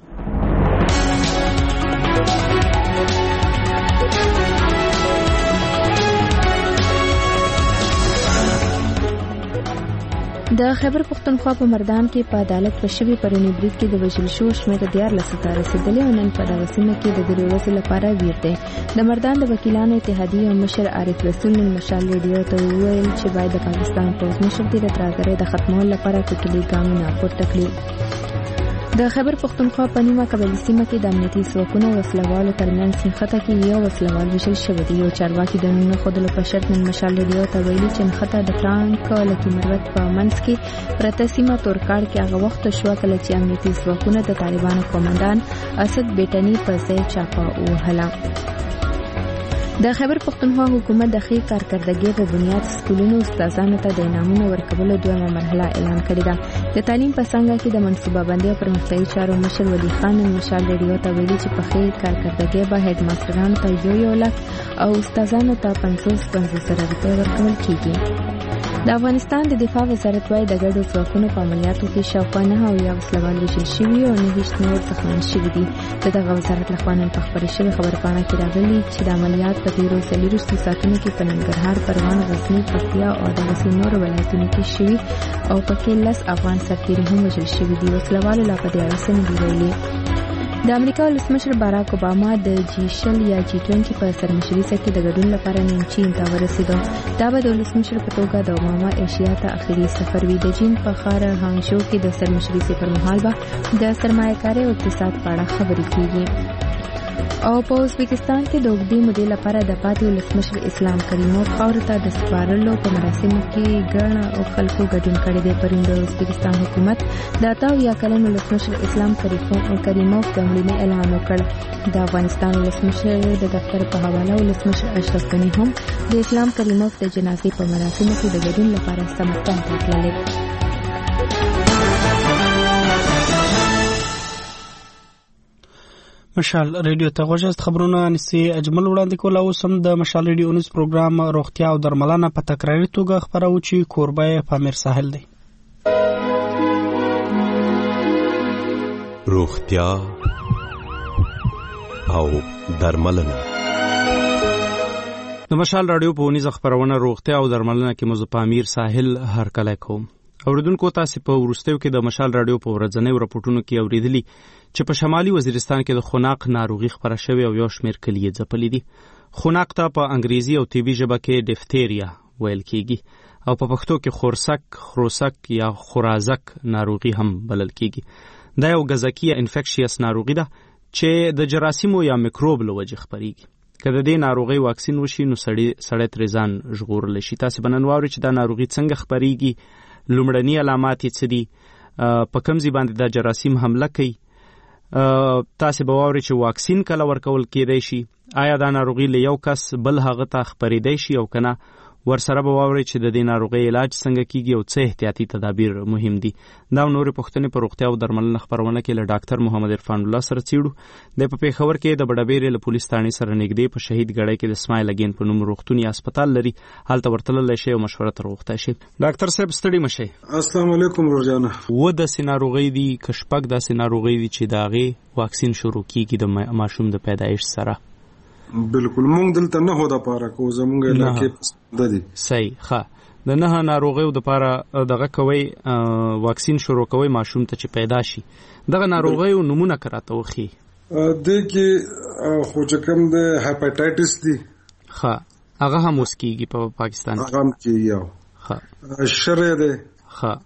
د خیبر پښتونخوا په مردان کې په عدالت په شوي پرونی برید کې د وژل شو شمېر دیارلسو ته رسېدلی او نن په دغه سیمه کې د درې ورځو لپاره ویر دی. د مردان د وکیلانو اتحادیې مشر عارف رسول نن مشال ریډیو ته وویل چې باید د پاکستان پوځ مشر د ترهګرۍ د ختمولو لپاره ټکلي ګامونه پورته کړي. د خیبر پښتونخوا په نیمه قبایلي سیمه کې د امنیتي ځواکونو او وسلوالو ترمنځ نښته کې یو وسلوال وژل شوی دی. یو چارواکي د نوم نه ښودلو په شرط نن مشال ریډیو ته ویلي چې نښته د فرانک لکي مروت په منځ کې پرته سیمه تورکاړ کې هغه وخت شوه کله چې امنیتي ځواکونه د طالبانو قومندان اسد بیټني په ځای چاپه ووهله. د خیبر پښتونخوا حکومت د ښې کارکردګۍ په بنیاد سکولونو استادانو ته د انعامونو ورکولو دویمه مرحله اعلان کړې ده. د تعلیم په څانګه کې د منصوبه بندۍ او پرمختیایي چارو مشر ولی خان مشال ریډیو ته ویلي چې په ښې کارکردګۍ به هیډ ماسټرانو ته یو یو لک او استادانو ته پنځوس پنځوس زره روپۍ ورکول کیږي. د افغانستان د دفاع وزارت وايي د ګډو ځواکونو په عملیاتو کې شاوخوا نهه اویا وسلوال وژل شوي او نهه ویشت نور زخمیان شوي دي. د دغه وزارت لخوا نن په خپرې شوې خبرپاڼه کې راغلي چې د عملیات په تېرو څلېرویشتو ساعتونو کې په ننګرهار، پروان، غزني، پکتیا او دغسې نورو ولایتونو کې شوي او پکې لس افغان سرتېري هم وژل شوي دي. وسلوالو لا په دې اړه څه نه دي ویلي. د امریکا ولسمشر باراک اوباما د جی شل یا جی ټوینټي په سرمشرۍ کې د ګډون لپاره نن چین ته ورسېدو. دا به د ولسمشر په توګه د اوباما ایشیا ته اخري سفر وي. د چین په ښار هانګژو کې د سرمشرۍ پر مهال به د سرمایه‌کارۍ او اقتصاد په اړه خبرې کیږي. او په ازبکستان کې د اوږدې مودې لپاره د پاتې ولسمشر اسلام کریموف خاورې ته د سپارلو په مراسمو کې ګڼ او خلکو ګډون کړی دی. پرون د ازبکستان حکومت د اته اویا کلن ولسمشر اسلام کریموف د مړینې اعلان وکړ. د افغانستان ولسمشر د دفتر په حواله ولسمشر اشرف غني هم د اسلام کریموف د جنازې په مراسمو کې د ګډون لپاره سمرقند ته تللی. مشال ریډیو ته غوږ یاست. خبرونه انیسي اجمل وړاندې کول. اوس هم د مشال ریډیو نیوز پروګرام روغتیا او درملنه په تکراري توګه خپرو چې کوربه یې پامیر ساحل دی. روغتیا او درملنه د مشال رادیو په ونیزه خبرونه روغتیا او درملنه کې موضوع پامیر ساحل هرکلی کوم. اوریدونکو تاسو په وروستیو کې د مشال رادیو په ورځنیو راپورټونو کې اوریدلی چې په شمالي وزیرستان کې د خوناق ناروغي خپره شوې او یو شمېر کلیې ځپلې دي. خوناق ته په انګریزي او طبي ژبه کې ډفتیریا ویل کیږي او په پښتو کې خورسک، خروسک یا خورازک ناروغي هم بلل کیږي. دا یو غذاکي انفیکشیس ناروغي ده چې د جراثیمو یا میکروب له وجې خپرېږي. که د دې ناروغۍ واکسین وشي نو سړی سړی ترې ځان ژغورلی شي. تاسې به نن واورئ چې دا ناروغي څنګه خپرېږي، لومړني علامات یې څه دي، په کوم ځای باندې دا جراثیم حمله کوي. تاسې به واورئ چې واکسین کله ورکول کېدی شي، آیا دا ناروغي له یو کس بل هغه ته خپرېدی شي او که نه. ورسره به واورئ چې د دې ناروغۍ علاج څنګه کیږي او څه احتیاطي تدابیر مهم دي. دا او نورې پوښتنې په روغتیا او درملنه خپرونه کې له ډاکټر محمد عرفان الله سره څېړو. د په پېښور کې د بډبېرې له پولیس تاڼې سره نږدې په شهید ګړی کې د اسماعیل اګین په نوم روغتون یا هسپتال لري. هلته ورتللی شئ او مشوره ترې وغوښتی شئ. ډاکټر صاحب ستړي مه شئ. السلام علیکم روزانه. اووه داسې ناروغۍ دي که شپږ داسې ناروغۍ دي چې د هغې واکسین شروع کیږي د ماشوم د پیدایش سره؟ بالکل مونږ دلته نه هو د پاره کو زمونږ علاقې پسنده دي. صحیح. ښه، د نه ناروغیو د پاره دغه کوي واکسین شروع کوي ماشوم ته چې پیدا شي. دغه ناروغیو نمونه کراته وخی د کې خو چې کوم د هپاتایټس دی. ښه، هغه هم اوس کیږي په پاکستان کې. هغه هم کیږي. ښه، شری دی. ښه،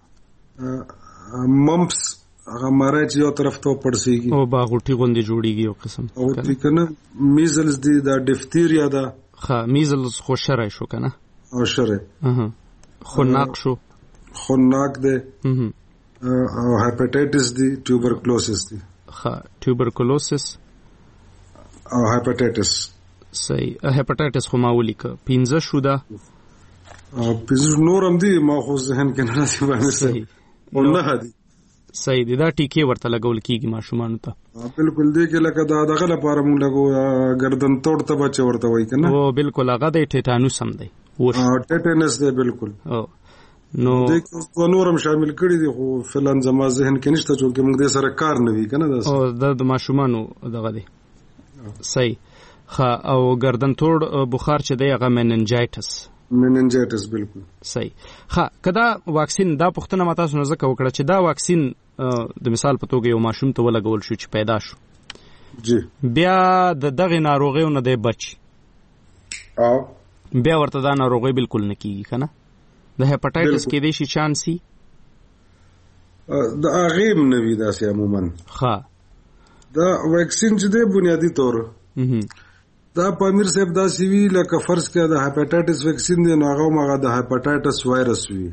ممپس هغه ماره چې یو طرف ته پړسیږي او باغوټي غوندې جوړیږي یو قسم. او دې کنه میزلز دی، دا ډفتیریا ده. ښه، میزلز خو شری شو کنه. او شری اها خناق شو. خناق دی. او هپاتایټس دی، ټیوبرکلوسس دی. ښه، ټیوبرکلوسس او هپاتایټس. صحیح. هپاتایټس خو ما ولیکه پنځه شو ده. او پنځه نور هم دي ما خو ذهن کې نه راځي باندې. صحیح. او نه دي صحیح دی. دا ټیکې ورته لګول کیږي ماشومانو ته؟ بالکل دی کې لکه دا دغه لپاره موږ لګو ګردن توړ ته بچ ورته وای کنه. او بالکل هغه د ټیټانوس هم دی. او ټیټانوس دی بالکل. او نو د نورم شامل کړي دي خو فلان زما ذهن کې نشته چې موږ دې سره کار نه وی کنه. دا او د ماشومانو دغه دی. صحیح. خا او ګردن توړ بخار چې دی هغه مننجایټس. مننجایټس بالکل صحیح. خا کدا واکسین دا پښتنه ماته سونه زکه وکړه چې دا واکسین د مثال په توګه یو ماشوم ته ولګول شو چې پیدا شو جی بیا د دغه ناروغیو نه دی بچ او بیا ورته دا ناروغي بالکل نه کیږي کنه. د هپاتایټس کې دی شي چانسي د اغیم نه وی داسې عموما. ها دا واکسین چې دی بنیادی طور دا پامیر صاحب دا سی وی لکه فرض کړه د هپاتایټس واکسین دی نو هغه مغه د هپاتایټس وایرس وی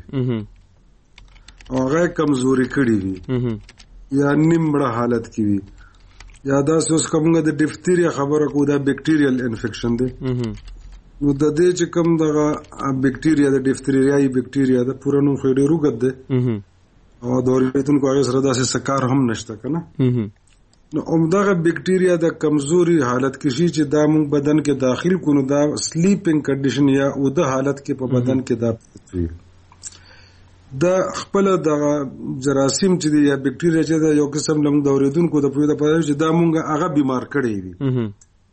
او هغه کمزوري کړی وی یا نیمړه حالت کې وی یا دا اوس کومه د ډیفتیریا خبره کو دا بیکټیریل انفیکشن دی. نو د دې چې کوم دغه بیکټیریا د ډیفتیریایي بیکټیریا د پورانو خېډې روغت ده او د اوریدونکو هغه سره داسې سکار هم نشته کنه. نو عمدغه بیکټیریا د کمزوري حالت کې شي چې دا موږ بدن کې داخل کو نو دا سلیپینګ کنډیشن یا او د حالت کې په بدن کې دا پاتوي. دا خپل د جراثیم چې دی یا بیکټیریا چې دا یو قسم لمغ د اوریدونکو د پوهه د پاره چې دا موږ هغه بیمار کړی دي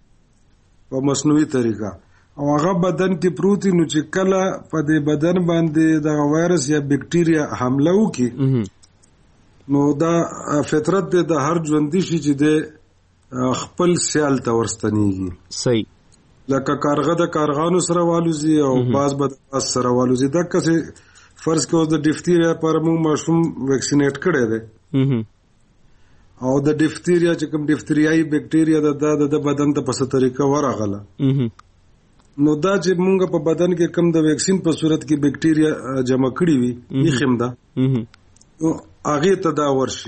په مصنوعي طریقه او هغه بدن کې پروت نو چې کله په دې بدن باندې د وایرس یا بیکټیریا حمله وکړي نو دا فطرت د هر ژوندي شي چې د خپل سیال ته ورستنیږي. صحیح. لکه کارغه د کارغانو سره والوزي او باز به باز سره والوزي. دا کسه فرض کړو د ډیفتیریا پر موږ ماشوم ویکسینیټ کړی دی او د ډیفتیریا چې کوم ډیفتیریایي بیکټیریا د د بدن ته په څه طریقه ورغله نو دا چې موږ په بدن کې کوم د ویکسین په صورت کې بیکټیریا جمع کړی وي یې خمدا نو هغه ته دا ورشي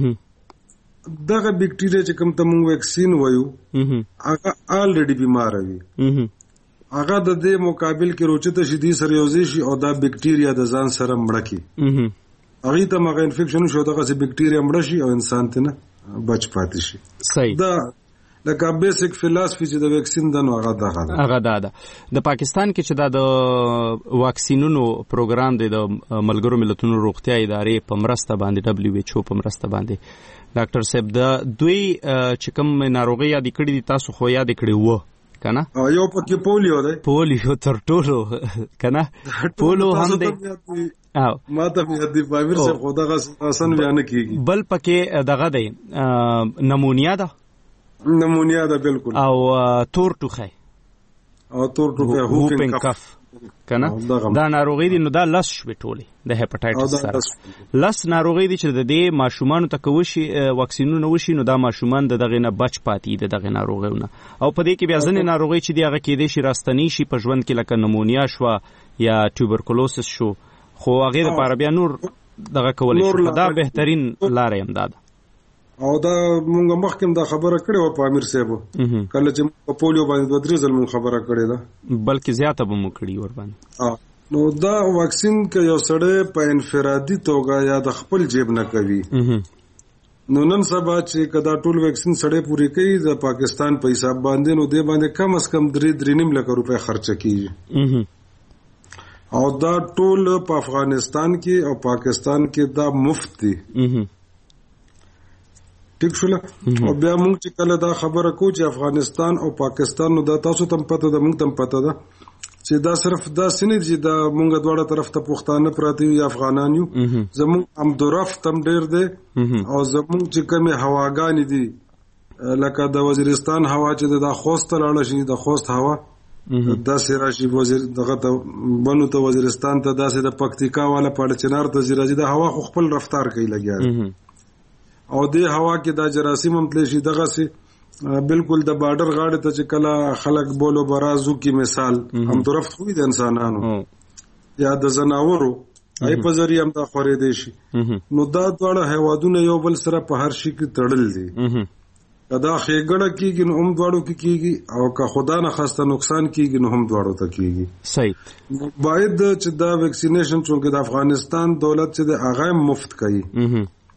دغه بیکټیریا چې کوم ته موږ ویکسین وایو هغه الریډي بیمار وي هغه د دې مقابل کې روچته شدي سریوزي شي او دا بیکټیریا د ځان سره مړ کی هغه ته مغه انفیکشن شو دغه سي بیکټیریا مړ شي او انسان ته نه بچ پاتې شي. صحیح. دا لکه بیسیک فلسفي چې د ویکسین د نو هغه دغه ده هغه ده د پاکستان کې چې دا د واکسینونو پروګرام دی د ملګرو ملتونو روغتیا ادارې په مرسته باندې دبليو ایچ او په مرسته باندې ډاکټر صاحب دا دوی چې کوم ناروغي یاد کړی دي تاسو خو یاد کړی وو کنه یو پکې پولیو دی پولیو تر ټولو کنه پولو هم دی او ما ته په دې پامیر څخه خدای غسن بیان کیږي بل پکې دغه دی نمونیا ده نمونیا ده بالکل او تور ټوخی او تور ټوخی هوپینګ کف کنه دا ناروغي دي نو دا لس شوي ټولي د هپاتایټس سره لس ناروغي دي چې د دې ماشومان ته کوشي واکسینونه وشي نو دا ماشومان د دغه نه بچ پاتې د دغه ناروغیونه او په دې کې بیا ځنې ناروغي چې دی هغه کې دي شي راستنی شي په ژوند کې لکه نمونیا شو یا ټوبرکلوسس شو خو هغه لپاره بیا نور دغه کولای شي دا بهترین لار هم ده او دا مونږ مخکې دا خبره کړې و په امیر صاحب کله چې په پولیو باندې دوه درې ځل مونږ خبره کړې ده بلکې زیاته به مو کړی ور باندې نو دا واکسین کې یو سړی په انفرادي توګه یا د خپل جیب نه کوي نو نن سبا چې کدا ټول واکسین سړی پوری کوي د پاکستان په حساب باندې نو دې باندې کم از کم درې درې نیم لک روپے خرچ کیږي او دا ټول په افغانستان کې او پاکستان کې دا مفت دي ټیک شول او بیا موږ چې کله دا خبره کو چې افغانستان او پاکستان نو دا تاسو تم پته ده موږ تم پته ده چې دا صرف دا سنې چې دا موږ دواړه طرف ته پښتانه پراته یو افغانان یو زموږ امدورف تم ډیر دی او زموږ چې کومه هواګانی دي لکه د وزیرستان هوا چې د خوست لاړ شي د خوست هوا دا سراشي وزیر دغه ته بنو ته وزیرستان ته داسې د پکتیکا والا پړ چنار ته زیراجي د هوا خو خپل رفتار کوي لګیا او دې هوا کې دا جراثیم هم تللی شي دغه سي بالکل د بارډر غاړه ته چې کله خلک بولو برازو کی مثال هم طرف خو د انسانانو یا د زناورو ای په ذریعہ هم دا خوري دي شي نو دا ډول هوادونه یو بل سره په هر شي کې تړل دي دا خېګړه کېږي نو هم دواړو کې کېږي او که خدا نه خسته نقصان کېږي نو هم دواړو ته کېږي صحیح باید چې دا ویکسینیشن چونکه د افغانستان دولت چې د هغه مفت کوي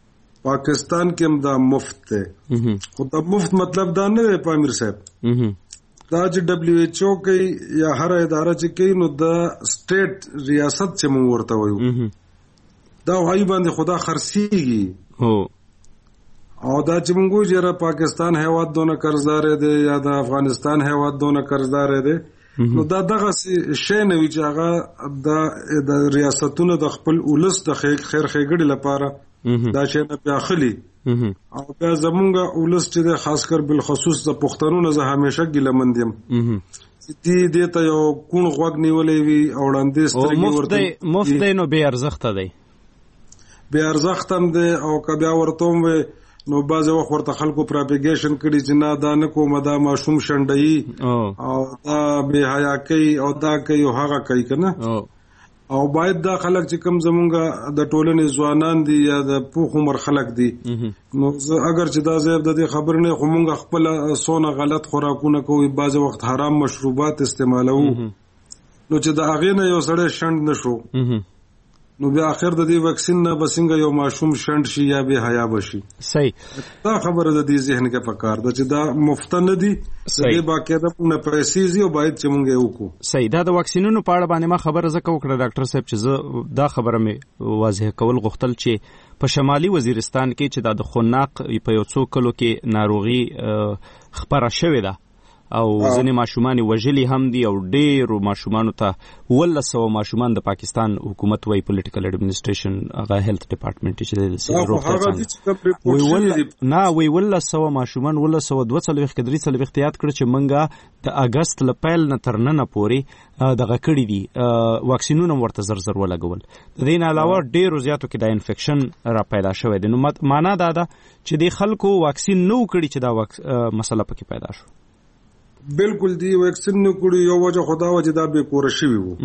پاکستان کې هم دا مفت دی. خو دا مفت مطلب دا نه دی پامیر صاحب، دا چې ډبلیو ایچ او کوي یا هر اداره چې کوي نو دا سټیټ ریاست چې موږ ورته وایو دا وایي باندې خدا خرڅیږي. او دا چې موږ وایو چې پاکستان هیواد دونه قرضدار دی یا د افغانستان هیواد دونه قرضدار دی، نو دا دغه شی نه وي چې هغه د ریاستونو د خپل ولس د خیر ښېګړې لپاره دا شی نه بیا خلی. او بیا زمونږ ولس چې دی خاص کر بالخصوص د پښتنو نه زه همیشه ګیلمند یم چې دې ته یو کوڼ غوږ نیولی وي او وړاندې سترګې ورته مفت دی نو بې ارزښته دی، بې ارزښت هم دی. او که بیا ورته هم وی نو بعضې وخت ورته خلکو پراپیګیشن کړي چې نه دا نه کومه دا ماشوم شنډوي او دا بې حیا کوي او دا کوي او هغه کوي که نه. او باید دا خلک چې کوم زمونږ د ټولنې ځوانان دي یا د پوخ عمر خلک دي، نو اگر چې دا ضعیف د دې خبر نه، خو مونږ خپله څونه غلط خوراکونه کوو، بعضې وخت حرام مشروبات استعمالوو، نو چې د هغې نه یو سړی شنډ نه شو نو بیا آخر د دې ویکسین نه به څنګه یو ماشوم شنډ شي یا بې حیا بشي. صحیح، دا خبره د دې ذهن کې پکار ده چې دا مفت نه دي، د دې باقاعده نه پیسې ځي او باید چې موږ یې وکړو. صحیح. دا د واکسینونو په اړه باندې ما خبره ځکه وکړه ډاکټر صاحب چې زه دا خبره مې واضح کول غوښتل چې په شمالي وزیرستان کې چې دا د خناق په یو څو کلو کې ناروغي خپره شوې ده او ځینې ماشومان وژلي هم دي او ډېرو ماشومانو ته ولس سوه ماشومان د پاکستان حکومت وایي پولیټیکل اډمنسټریشن هغه هیلث ډپارټمنټ چې نه وایي ولس سوه ماشومان ولس سوه دوه څلوېښت که درې څلوېښت یاد کړه چې موږ د اګست له پیل نه تر ننه پورې دغه کړي دي واکسینونه ورته زر زر ولګول. د دې نه علاوه ډېرو زیاتو کې دا انفیکشن را پیدا شوی دی. نو معنا دا ده چې د خلکو واکسین نه و کړي چې دا مسله پکې پیدا شو. بالکل دی ویکسین نه کړي، یو وجه خدا وجه دا به کور شوی وو،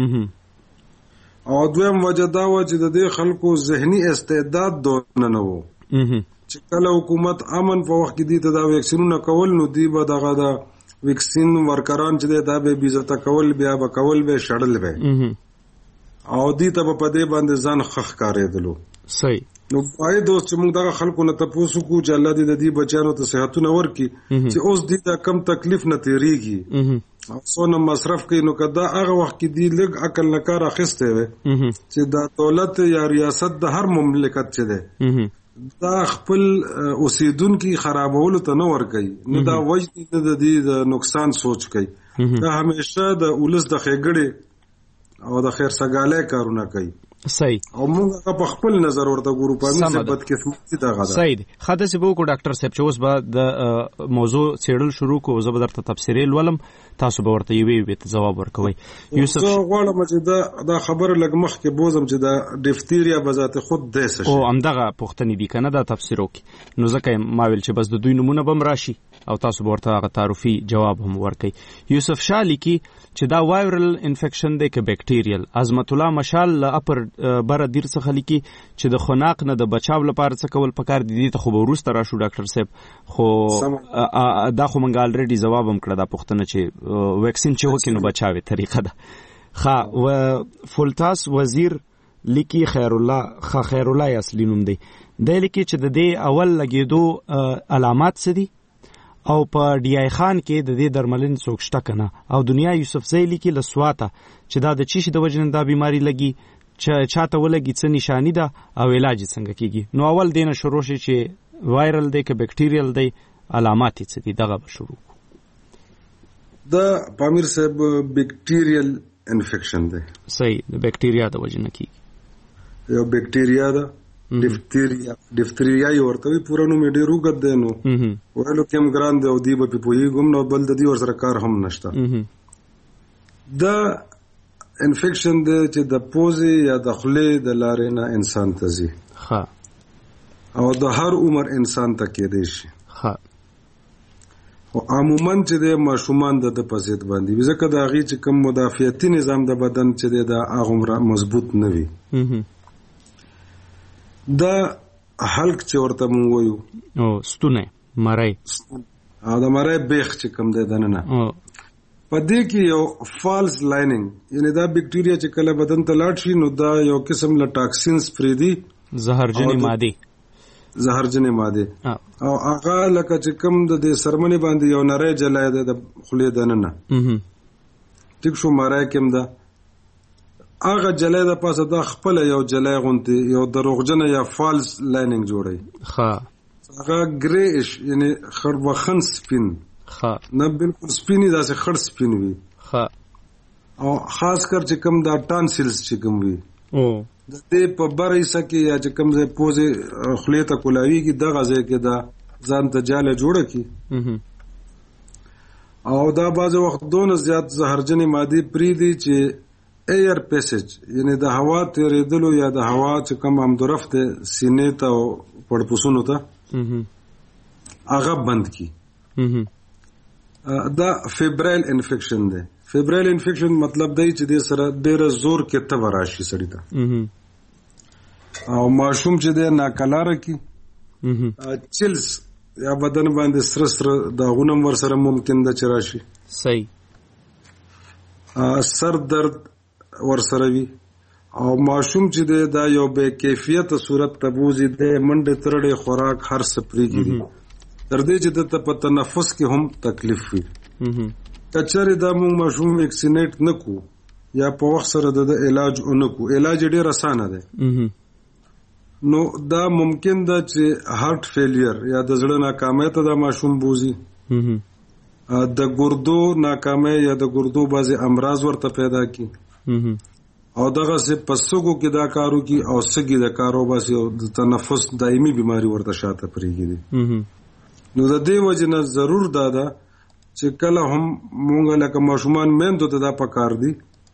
او دویم وجه دا و چې د دې خلکو ذهني استعداد دونه نه وو چې کله حکومت امن په وخت کې دي ته دا ویکسینونه کول نو دی به دغه دا ویکسین ورکران چې دا به بیزته کول بیا به کول به شړل به او دی ته په دې باندې ځان خخ کارېدلو. صحیح. نو باید دوست چې موږ دغه خلکو نه تپوسو کو چې الله دې د دې بچیانو ته صحتونه ورکړي چې اوس دې دا کم تکلیف نه تیریږي او څونه مصرف کوي. نو که دا هغه وخت کې دې لږ عقل نه کار اخیستی وی چې دا دولت یا ریاست د هر مملکت چې دی دا خپل اوسیدونکي خرابولو ته نه ورکوي، نه دا وجدي نه د دې د نقصان سوچ کوي، دا همیشه د ولس د ښېګړې او د خیر سګالۍ کارونه کوي. صحیح. او موږ په خپل نظر ورته ګورو په مې بد قسمتي دغه ده. صحیح. خاطر سی بو کو ډاکټر صاحب چې اوس به د موضوع څېړل شروع کو، زه به درته تفسیري لولم، تاسو به ورته یوې یوې ځواب ورکوئ. یوسف زه غواړم چې دا دا خبره لږ مخکې بوزم چې دا ډیفتیریا به ذات خود داسه شي او همدغه پوښتنې دي که نه دا تفسیر وکړي. نو ځکه ما ویل چې بس د دوی نومونه به هم راشي او تاسو به ورته هغه تعارفي جواب هم ورکوئ. یوسف شاه لیکي چې دا وایرل انفیکشن دی که بیکټیریل. عظمت الله مشال له اپر بره دیر څخه لیکي چې د خناق نه د بچاو لپاره څه کول پکار دي. دې ته خو به وروسته راشو ډاکټر صاحب، خو دا خو موږ الریډي ځواب هم کړه دا پوښتنه چې ویکسین چې وکړي نو بچاوې طریقه ده. ښه و فولتاس وزیر لیکي خیر الله ښه خیر الله اصلي نوم دی، دی لیکي چې د دې اول لګېدو علامات څه دي او په ډی آی خان کې د دې درملنې څوک شته که نه. او دنیا یوسفزی لیکي له سواته چې دا د چی شي د وجې نه دا بیماري لګي، چې چاته ولګي، څه نشاني ده او علاج یې څنګه کېږي. نو اول دې نه شروع شي چې وایرل دی که بیکټیریل دی، علامات یې څه دي، دغه به شروع کړو. دا پامیر صاحب بیکټیریل انفیکشن دی. صحیح. د بیکټیریا د وجې نه کېږي. یو بیکټیریا ده، ډیفتیریا ډیفتیریا یې ورته وایي، پوره نوم یې ډېر اوږد دی نو ویلو کې هم ګران دی او دوی به پرې پوهېږو نو بل د دې ورسره کار هم نشته. دا انفیکشن دی چې د پوزې یا د خولې د لارې نه انسان ته ځي او د هر عمر انسان ته کېدی شي. او عموما چې د ماشومان د په ضد باندې وي، ځکه د هغې چې کوم مدافعتي نظام د بدن چې دی د هغومره مضبوط نه وي. دا حلق چې ورته مونږ وایو او ستونه مری او د مری بیخ چې کوم دی دننه په دې کې یو فالس لایننګ، یعنی دا بیکټیریا چې کله بدن ته لاړ شي نو دا یو قسم له ټاکسینز پرېږدي، زهرجنې مادې زهرجنې ماده او هغه لکه چې کوم د سرمنې باندې یو نری جلای ده د خولې دننه ټیک شو مارای کوم ده هغه جلای د پاسه دا خپل یو جلای غونتی یو دروغجنه یا فالس لاینینګ جوړي ښه هغه گریش یعنی خړوخن سپین ښه نه بالکل سپینی داسې خړ سپین وي ښه او خاص کر چې کوم دا ټانسلز چې کوم وي او د دې په بر حصہ کې یا چې کوم ځای پوزې خولې ته کولاویږي دغه ځای کې دا ځان ته جاله جوړه کړي او دا بعض وخت دونه زیات زهرجنې مادې پریدي چې ایر پیسج یعنی د هوا تیرېدلو یا د هوا چې کوم همدرفت سینې ته او پړپوسونو ته هغه بند کړي دا فیبرایل انفیکشن دی فیبرایل انفیکشن مطلب دی چې د سره ډېر زور کې تب راشي سړی ته او ماشوم چې دی ناکلاره کی چلز یا بدن باندې سره سره داغونه ور سره ممکن ده چې راشي صحیح سر درد ور سره وي او ماشوم چې دی دا یو بے کیفیت صورت تبوزي دی منډه ترړې خوراک هر سپریږي تر دې چې د په تنفس کې هم تکلیف وي کچره دا موږ ماشوم ویکسینیټ نکو یا په وخت سره د علاج اونکو علاج ډیر اسانه دی نو دا ممکن ده چې هارت فیلیر یا د زړه ناکامۍ ته دا ماشوم بوزي د ګردو ناکامۍ یا د ګردو بعضی امراض ورته پیدا کی او دغه سه پسوګو کې دا کارو کی او سګي د کارو باسي او د تنفس دایمي بیماری ورته شاته پریږي نو د دې وجنه ضرور دادا چې کله هم مونږ لکه ماشومان میندو ته دا پکار دي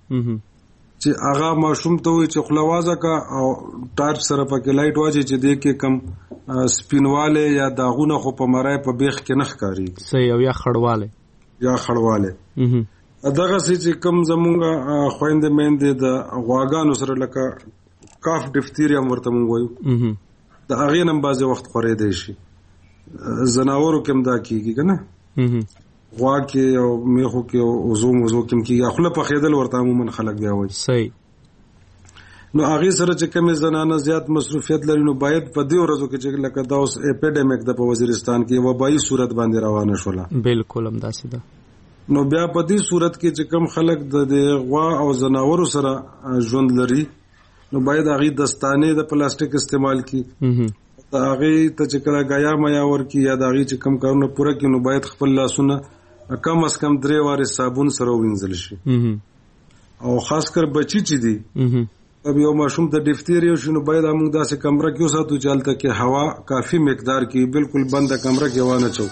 چې هغه ماشوم ته وي چې خلوازه کا او ټارچ سره پکې لایټ واچي چې دې کې کم سپینواله یا داغونه خو په مړای په بیخ کې نخ کاری صحیح او یا خړواله یا خړواله دغه چې کم زمونږه خويند میندې د غواګانو سره لکه کاف ډیفتیریا ورته مونږ وایو د هغه نن بازي وخت خورې دی شي زناورو کوم دا کیږي کنه غوا کې او میخو کې او زوم وزو کوم کې خپل په خیدل ورته عموما خلک بیا وایي صحیح نو هغه سره چې کوم زنانه زیات مصروفیت لري نو باید په دې ورځو کې چې لکه دا اوس اپیډیمیک د په وزیرستان کې وبایي صورت باندې روانه شوله بالکل هم داسې ده نو بیا په دې صورت کې چې کوم خلک د غوا او زناورو سره ژوند لري نو باید هغه دستانه د پلاستیک استعمال کی هغه ته چې کله غیا میا ورکی یا هغه چې کم کارونه پوره کینو باید خپل لاسونه کم از کم درې واره صابون سره وینځل شي او خاص کر بچی چې دي اب یو ماشوم ته ډیفتیریا شنو باید موږ داسې کمره کې وساتو چې هلته کې هوا کافي مقدار کې بالکل بنده کمره کې وانه چو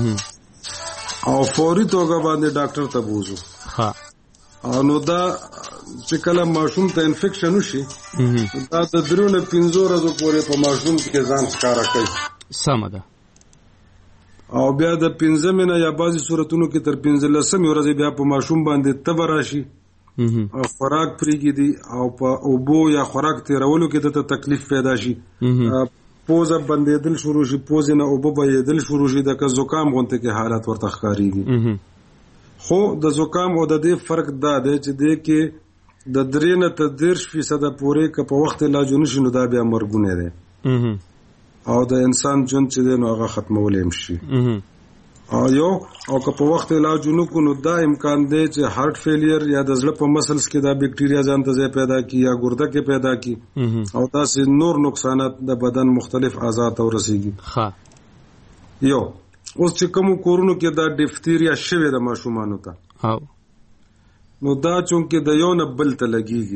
او فوري توګه باندې ډاکټر ته بوزو ها نو دا چې کله ماشوم ته انفیکشن وشي دا د درو نه پنځو ورځې پورې په ماشوم کې ځان ښکارا کوي سم ده او بیا د پنځمه نه یا بعضی صورتونو کې تر پنځلسمې ورځې بیا په ماشوم باندې تب راشي او خوراک پریږي دي او په اوبو یا خوراک تیرولو کې د تکلیف پیدا شي پوزه بندېدل شروع شي پوزه نه اوبو بهېدل شروع شي د زکام غونته کې حالت ورته ښکاریږي خو د زکام او د دې فرق دا دی چې د کې د درې نه تر دېرش فیصده پورې که په وخت علاج ونشي نو دا بیا مرګونه دی او د انسان ژوند چې دی نو هغه ختمولی هم شي او یو او که په وخت علاج ونکړو نو دا امکان دی چې هارت فیلیر یا د زړه په مسلز کې دا بیکټیریا ځان ته ځای پیدا کړي یا ګرده کې پیدا کړي او داسې نور نقصانات د بدن مختلف اعضاء ته ورسیږي یو اوس چې کوم کورونو کې دا ډیفتیریا شوی د ماشومانو ته نو دا چونکه د یو نه بل ته لګیږي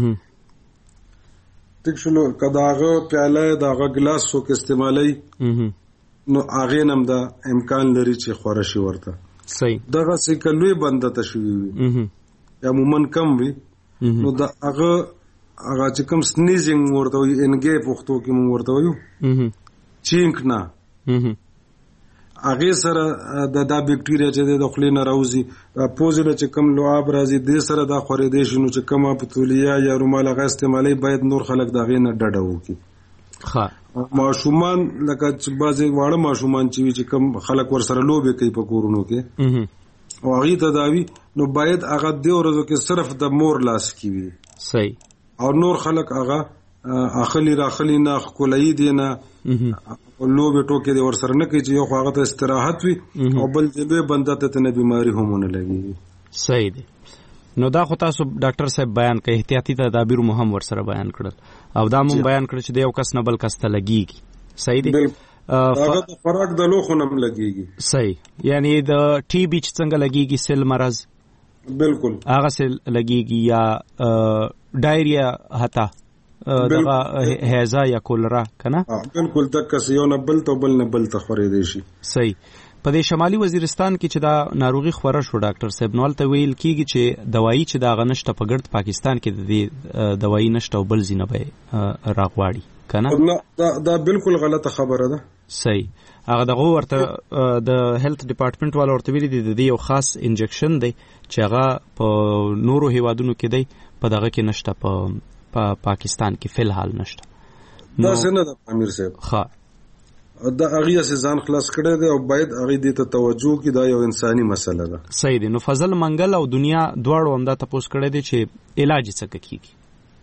تک شنو کداغه پیاله داغه ګلاس څوک استعمالي نو هغه نم دا امکان لري چې خورشي ورته صحیح دغه څه کلوې بنده ته شوی وي یا مومن کم وي نو دا هغه هغه چې کوم سنیزینګ ورته وي انګې پختو کې مو ورته وي چینک نه هغه سره د دا بیکټیریا چې د خولې نه راوځي پوزله چې کم لعاب راځي د سره دا خورې دي شنو چې کومه پتولیا یا رومال هغه استعمالي باید نور خلک دا غي نه ډډه وکړي ها ماشومان لکه چې بعضي واړه ماشومان چې کم خلک ور سره لوبي کوي په کورونو کې او هغه تداوی نو باید هغه د ورځو کې صرف د مور لاس کی وي صحیح او نور خلک هغه اخلي راخلي نه خولای دی نه لوبه ټوکې دی ورسره نه کوي چې یو خو هغه ته استراحت وي او بل دی به بنده ته نه بیماری هم نه لګي. صحیح دی. نو دا خو تاسو ډاکټر صاحب بیان کړئ، احتیاطي تدابیر مو هم ورسره بیان کړل او دا مو بیان کړ چې د یو کس نه بل کس ته لګیږي. صحیح دی. هغه د خوراک د لوخو نه لګیږي. صحیح. یعنی د ټي بي څنګه لګیږي سیل مرض بالکل هغه سیل لګیږي یا ډایریا هتا دغه هیزا یا کولرا کنه بالکل د کس یو نه بل ته بل نه بل ته خورېدې شي. صحیح. په دې شمالي وزیرستان کې چې دا ناروغي خوره شو ډاکټر صاحب نو ته ویل کیږي چې دوايي چې دا غنښت په ګرد پاکستان کې د دې دوايي نشته او بل زینه به راغواړي کنه. دا دا بالکل غلطه خبره ده. صحیح. هغه دغه ورته د هیلث ډپارټمنټ والا ورته ویلي دي د دې یو خاص انجکشن دی چې هغه په نورو هیوادونو کې دی په دغه کې نشته په پاکستان کې فلحال نشته. دا څنګه ده امیر صاحب؟ ښه دا هغه سه ځان خلاص کړی دی او باید هغه دې ته توجه کړي، دا یو انساني مسله ده. صحیح دی. نو فضل منګل او دنیا دواړو هم دا تاسو کړی دی چې علاج څه کیږي؟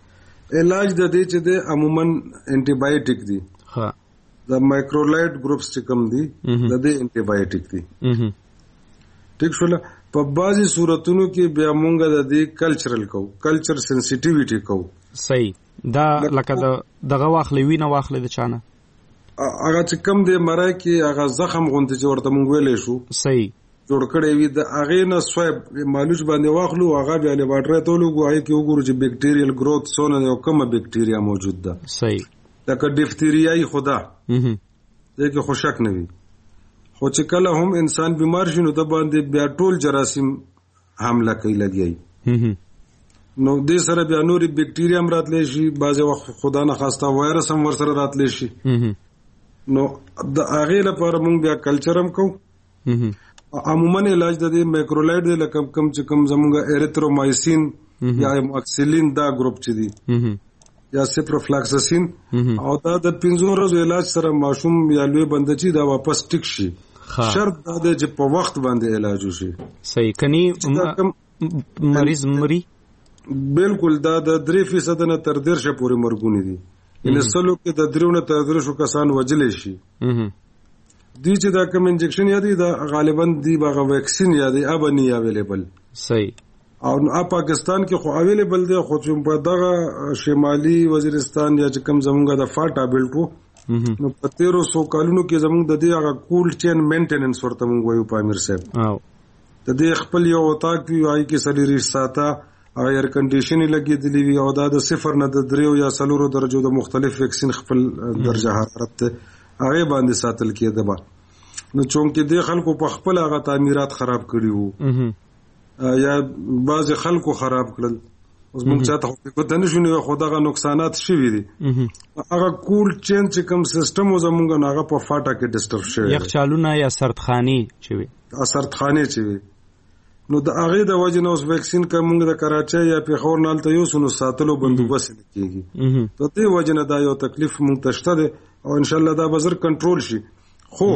علاج د دې چې د عموما انټي بایوټیک دی. ها د مایکرولایټ ګروپس چې کوم دي د دې انټي بایوټیک دي. اها ټیک شول. په بعضي صورتونو کې بیا مونږ د دې کلچرل کو کلچر سنسټیویټي کو. صحیح. دا لکه دغه واخلې وینه واخلې د چانه هغه چې کم دی مرای کې هغه زخم غونډه چې ورته مونږ ویلې شو. صحیح. جوړ کړی وي د هغه نه سویب مالوچ باندې واخلو هغه بیا له واټر ته لګو هغه کې وګورو چې بیکټیریل گروث سونه یو کومه بیکټیریا موجود ده. صحیح. لکه ډیفتریای خدا اها دغه خوشک نه وي خو چې کله هم انسان بیمار شي نو د باندې بیا ټول جراثیم حمله کوي لګي. اها نو دې سره بیا نوري بیکټیریا هم راتلی شي، بعضې وخت خدا نه خواسته وایرس هم ورسره راتلی شي. نو د هغې لپاره مونږ بیا کلچر هم کوو. عموما علاج د دې مایکرولایټ دی لکه کم چې کم زمونږ ایریترومایسین یا ایماکسیلین دا ګروپ چې دی یا سپروفلاکساسین او دا د پنځو ورځو علاج سره ماشوم یا لوی بنده چې دا واپس ټیک شي. شرط دا دی چې په وخت باندې علاج وشي. صحیح. کني مریض مري بالکل دا د درې فیصد نه تر دیرشه پورې مرګونه دي. ان سلو کې د دریونه تر درشو کسان وجلې شي. دوی چې دا کوم انجکشن یا دی دا غالبا دی باغه ویکسین یا دی اب نه اویلیبل. صحیح. او نو پاکستان کې خو اویلیبل دی خو چې په دغه شمالي وزیرستان یا چې کوم زمونږ د فاټا بیلټو نو په تیرو سو کالونو کې زمونږ د دې هغه کولډ چین مینټیننس ورته مونږ وایو پامیر صاحب. او د دې خپل یو وتاک وی آی کې سلیری ساته ایر کنډیشنې لګېدلې وي او دا د صفر نه د دریو یا څلورو درجو د مختلف ویکسین خپل درجه حرارت ته هغه باندې ساتل کېده. با نو چونکې د خلکو په خپل هغه تعمیرات خراب کړي وو یا بعض خلکو خراب کړل اوس موږ چاته خو ته نشو نه خو دغه نقصانات شوي دي. هغه کول چین چې کوم سیستم زمونږ نه هغه په فاټا کې ډسټرب شوی یخچالونه یا سردخاني چې وي سردخاني چې وي نو د هغه د وجه نه اوس ویکسین کومه د کراچۍ یا پیښور نه تل یو سونو ساتلو بندوبست کیږي. ته دې وجه نه دا یو تکلیف مونږ تشته ده او ان شاء الله دا بازار کنټرول شي. خو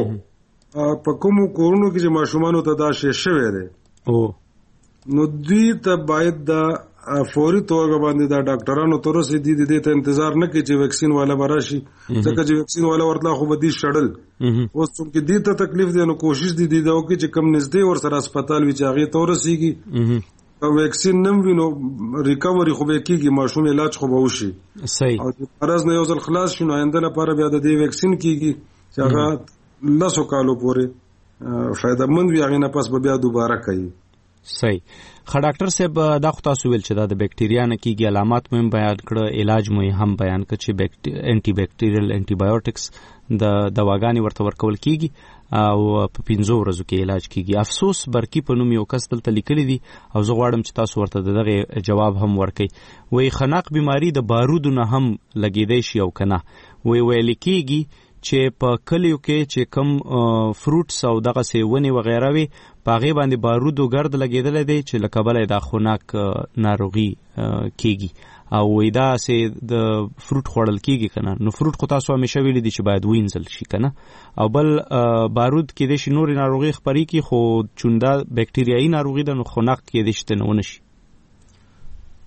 په کوم کورونو کې چې ماشومان ته دا شی شوی دی او نو دوی ته باید دا فوري توګه باندې دا ډاکټرانو تر اوسه دي د دې ته انتظار نه کوي چې ویکسین والا براشي ځکه چې ویکسین والا ورتلا خو به دي شړل. اوس څومره دې ته تکلیف دی نو کوشش دي دی دا وکړي چې کم نږدې ور سره هسپتال وي چې هغه تور رسیږي. او ویکسین نم وینو ریکوري خو به کیږي ماشوم علاج خو به وشي. صحیح. او فرض نه یو ځل خلاص شنو آینده لپاره بیا د دې ویکسین کیږي چې هغه لاسو کالو پورې فائدہ مند وي هغه نه پس به بیا دوباره کوي. صحیح. خا ډاکټر صاحب دا خو تاسو ویل چې دا د بکټیریا نه کیږي علامات مو بیان کړه علاج مو هم بیان کړ چې انټي بکټیریل انټي بایوټکس د دواګانې ورته ورکول کیږي او په پنځو ورځو کې علاج کیږي. افسوس برکی په نوم یو کس دلته لیکلی دي او زه غواړم چې تاسو ورته دغه جواب هم ورکړئ. وای خناق بیماری د بارودو نه هم لګیدای شي او کنه وای ویل کیږي چې په کلیو کې چې کم فروټس او دغه سیونی وغیرہ وي پاغه باندې بارود او ګرد لګیدل دي چې لکبل د خناق ناروغي کیږي او وېدا سه د فروټ خوړل کیږي کنه. نو فروټ خو تاسو همیشه ویل دي چې باید وینځل شي کنه او بل بارود کې د شنور ناروغي خبري کی خو چوندا بکټیریایي ناروغي د خناق کې د شته نه ونشي.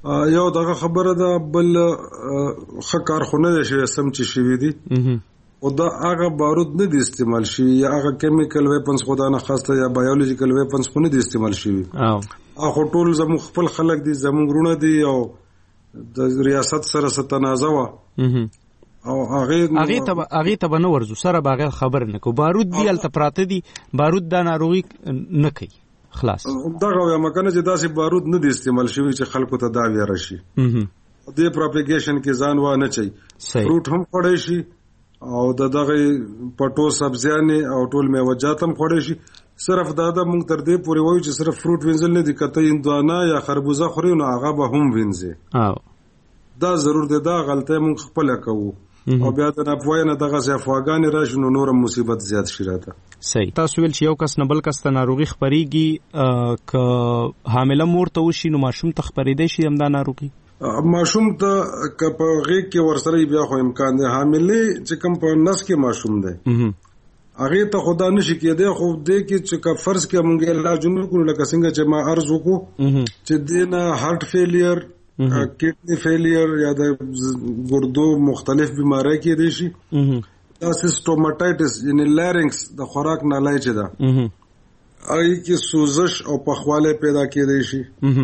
یو دغه خبره ده، بل ښه کارخونه دی شوی سم چې شوي دي، او دا هغه بارود نه دی استعمال شوي یا هغه کیمیکل ویپنز خو دا نه خاصه یا بایولوژیکل ویپنز خو نه دی استعمال شوي. خو ټول زموږ خپل خلک دي، زموږ وروڼه دي، او د ریاست سره څه تنازع وه او هغې ته به نه ورځو، سره به هغه خبر نه کوو. بارود دي هلته پراته دي، بارود دا ناروغي نه کوي خلاص. دغه وایم که نه چې داسې بارود نه دی استعمال شوي چې خلکو ته دا ویره شي. دې پراپیګیشن کې ځان وانه چي. فروټ هم خوړی شي او د دغه پټو سبزیانې او ټول میوجات هم خوړی شي. صرف دا د مونږ تر دې پورې وایو چې صرف فروټ وینځل نه دي، کته هندوانه یا خربوزه خوري نو هغه به هم وینځي. دا ضرور دی، دا غلطه مونږ خپله کوو او بیا د ناپوهۍ نه دغسې افواګانې راشي نو نور مصیبت زیات شي راته. صحیح. تاسو ویل چې یو کس نه بل کس ته ناروغي خپرېږي، که حامله مور ته وشي نو ماشوم ته خپرېدی شي همدا ناروغي؟ ماشوم ته که په غېږ کې ورسره بیا خو امکان دی. حاملې چې کوم په نس کې ماشوم دی هغې ته خو دا نشي کېدی، خو دې کې چې که فرض کړه مونږ علاج ونه کړو لکه څنګه چې ما عرض وکړو چې دې نه هارټ فیلیر، کډنی فیلیر یا د ګردو مختلف بیماری کېدی شي. دا سیسټوماټایټس یعنی لارینکس د خوراک نالی چې ده هغې کې سوزش او پخوالی پیدا کېدی شي،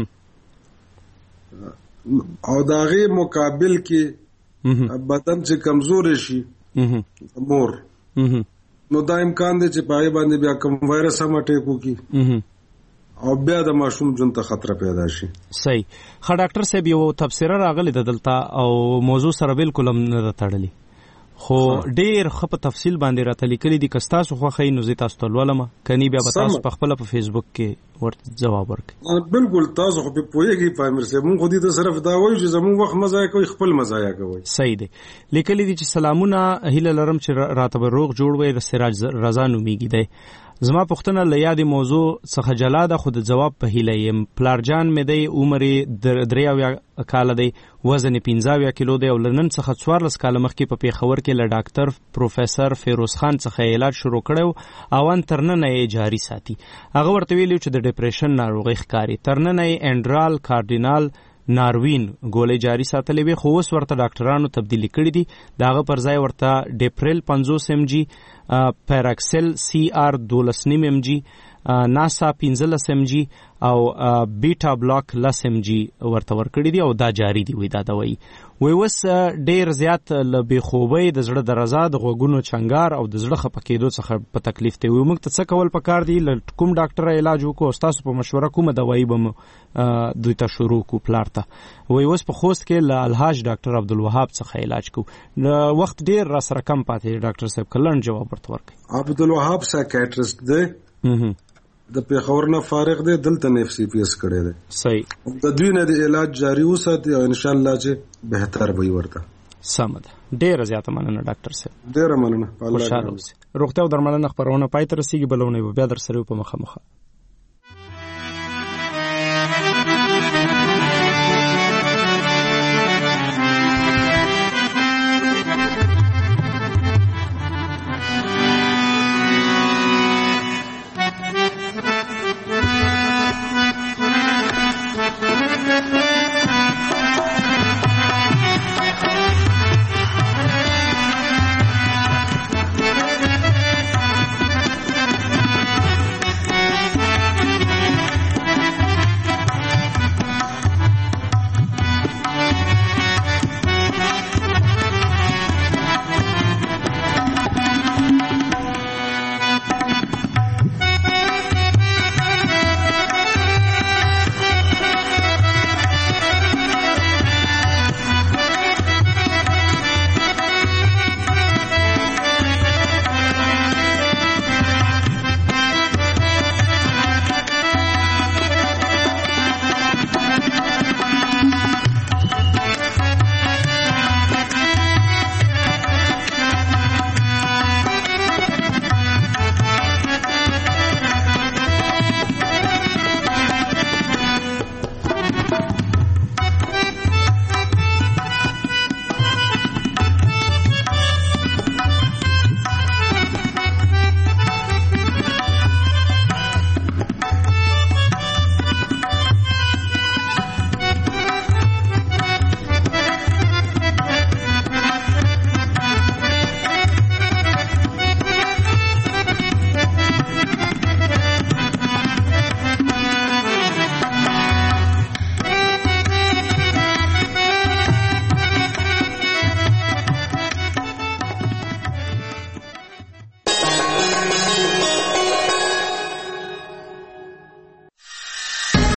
او د هغې مقابل کې بدن چې کمزوری شي مور نو دا امکان دی چې په هغې باندې بیا کوم وایرس هم اټیک وکړي او بیا د ماشوم ژوند ته خطره پیدا شي. صحیح. ښه ډاکټر صاحب، یو تبصره راغلې ده دلته او موضوع سره بالکل هم نه ده تړلې، خو ډېر ښه په تفصیل باندې راته لیکلي دي. که ستاسو خوښه وي نو زه تاسو ته لولم، کني بیا به تاسو په خپله په فیسبوک کې ورته جواب ورکړئ. بالکل، تاسو خو پې پوهېږئ پامیر صاحب، مونږ خو دې ته صرف دا وایو چې زمونږ وخت مه ضایع کوئ، خپل مه ضایع کوئ. صحیح دی. لیکلي دي چې سلامونه، هیله لرم چې راته به روغ جوړ وئ. سراج رضا نومیږي دی. زما پوښتنه له یادې موضوع څخه جلا ده، خو د جواب په هیله یم. پلارجان مې دی، عمر یې درې اویا کاله دی، وزن یې پنځه اویا کیلو دی او له نن څخه څوارلس کاله مخکې په پېښور کې له ډاکټر پروفیسر فیروز خان څخه علاج شروع کړی و او ان تر ننه یې جاري ساتي. هغه ورته ویلي چې د ډپریشن ناروغۍ ښکاري. تر ننه یې انډرال کارډینال ناروین ګولۍ جاري ساتلې وي، خو اوس ورته ډاکټرانو تبدیلي کړي دي. د هغه پر ځای ورته ډیپریل پنځوس ایم جي، پیراکسل سی آر دولس نیم ایم جي، ناسا پنځلس ایم جي او بیټا بلاک لس ایم جي ورته ورکړي دي او دا جاري دي. وایي دا دوايي وایي اوس ډېر زیات له بېخوبۍ، د زړه درزا، د غوږونو چنګار او د زړه خفه کېدو څخه په تکلیف دی. وایي موږ ته څه کول پکار دي؟ له کوم ډاکټره علاج وکړو او ستاسو په مشوره کومه دوايي به مو دوی ته شروع کړو پلار ته؟ وایي اوس په خوست کې له الحاج ډاکټر عبدالوهاب څخه علاج کوو. وخت ډېر را سره کم پاتې دی ډاکټر صاحب، که لنډ جواب ورته ورکړئ. عبدالوهاب سایکیاټریسټ دی، د پیښور نه فارغ دی، دلته نه اف سی پی اس کړی دی. صحیح. د دوی نه د علاج جاري وساتي او ان شاء الله چې بهتر به وي ورته. سمه ده. ډېره زیاته مننه ډاکټر صاحب. ډېره مننه. خوشحاله اوسئ. روغتیا او درملنه خپرونه پای ته رسیږي، بلونه به بیا در سره په مخه مخه.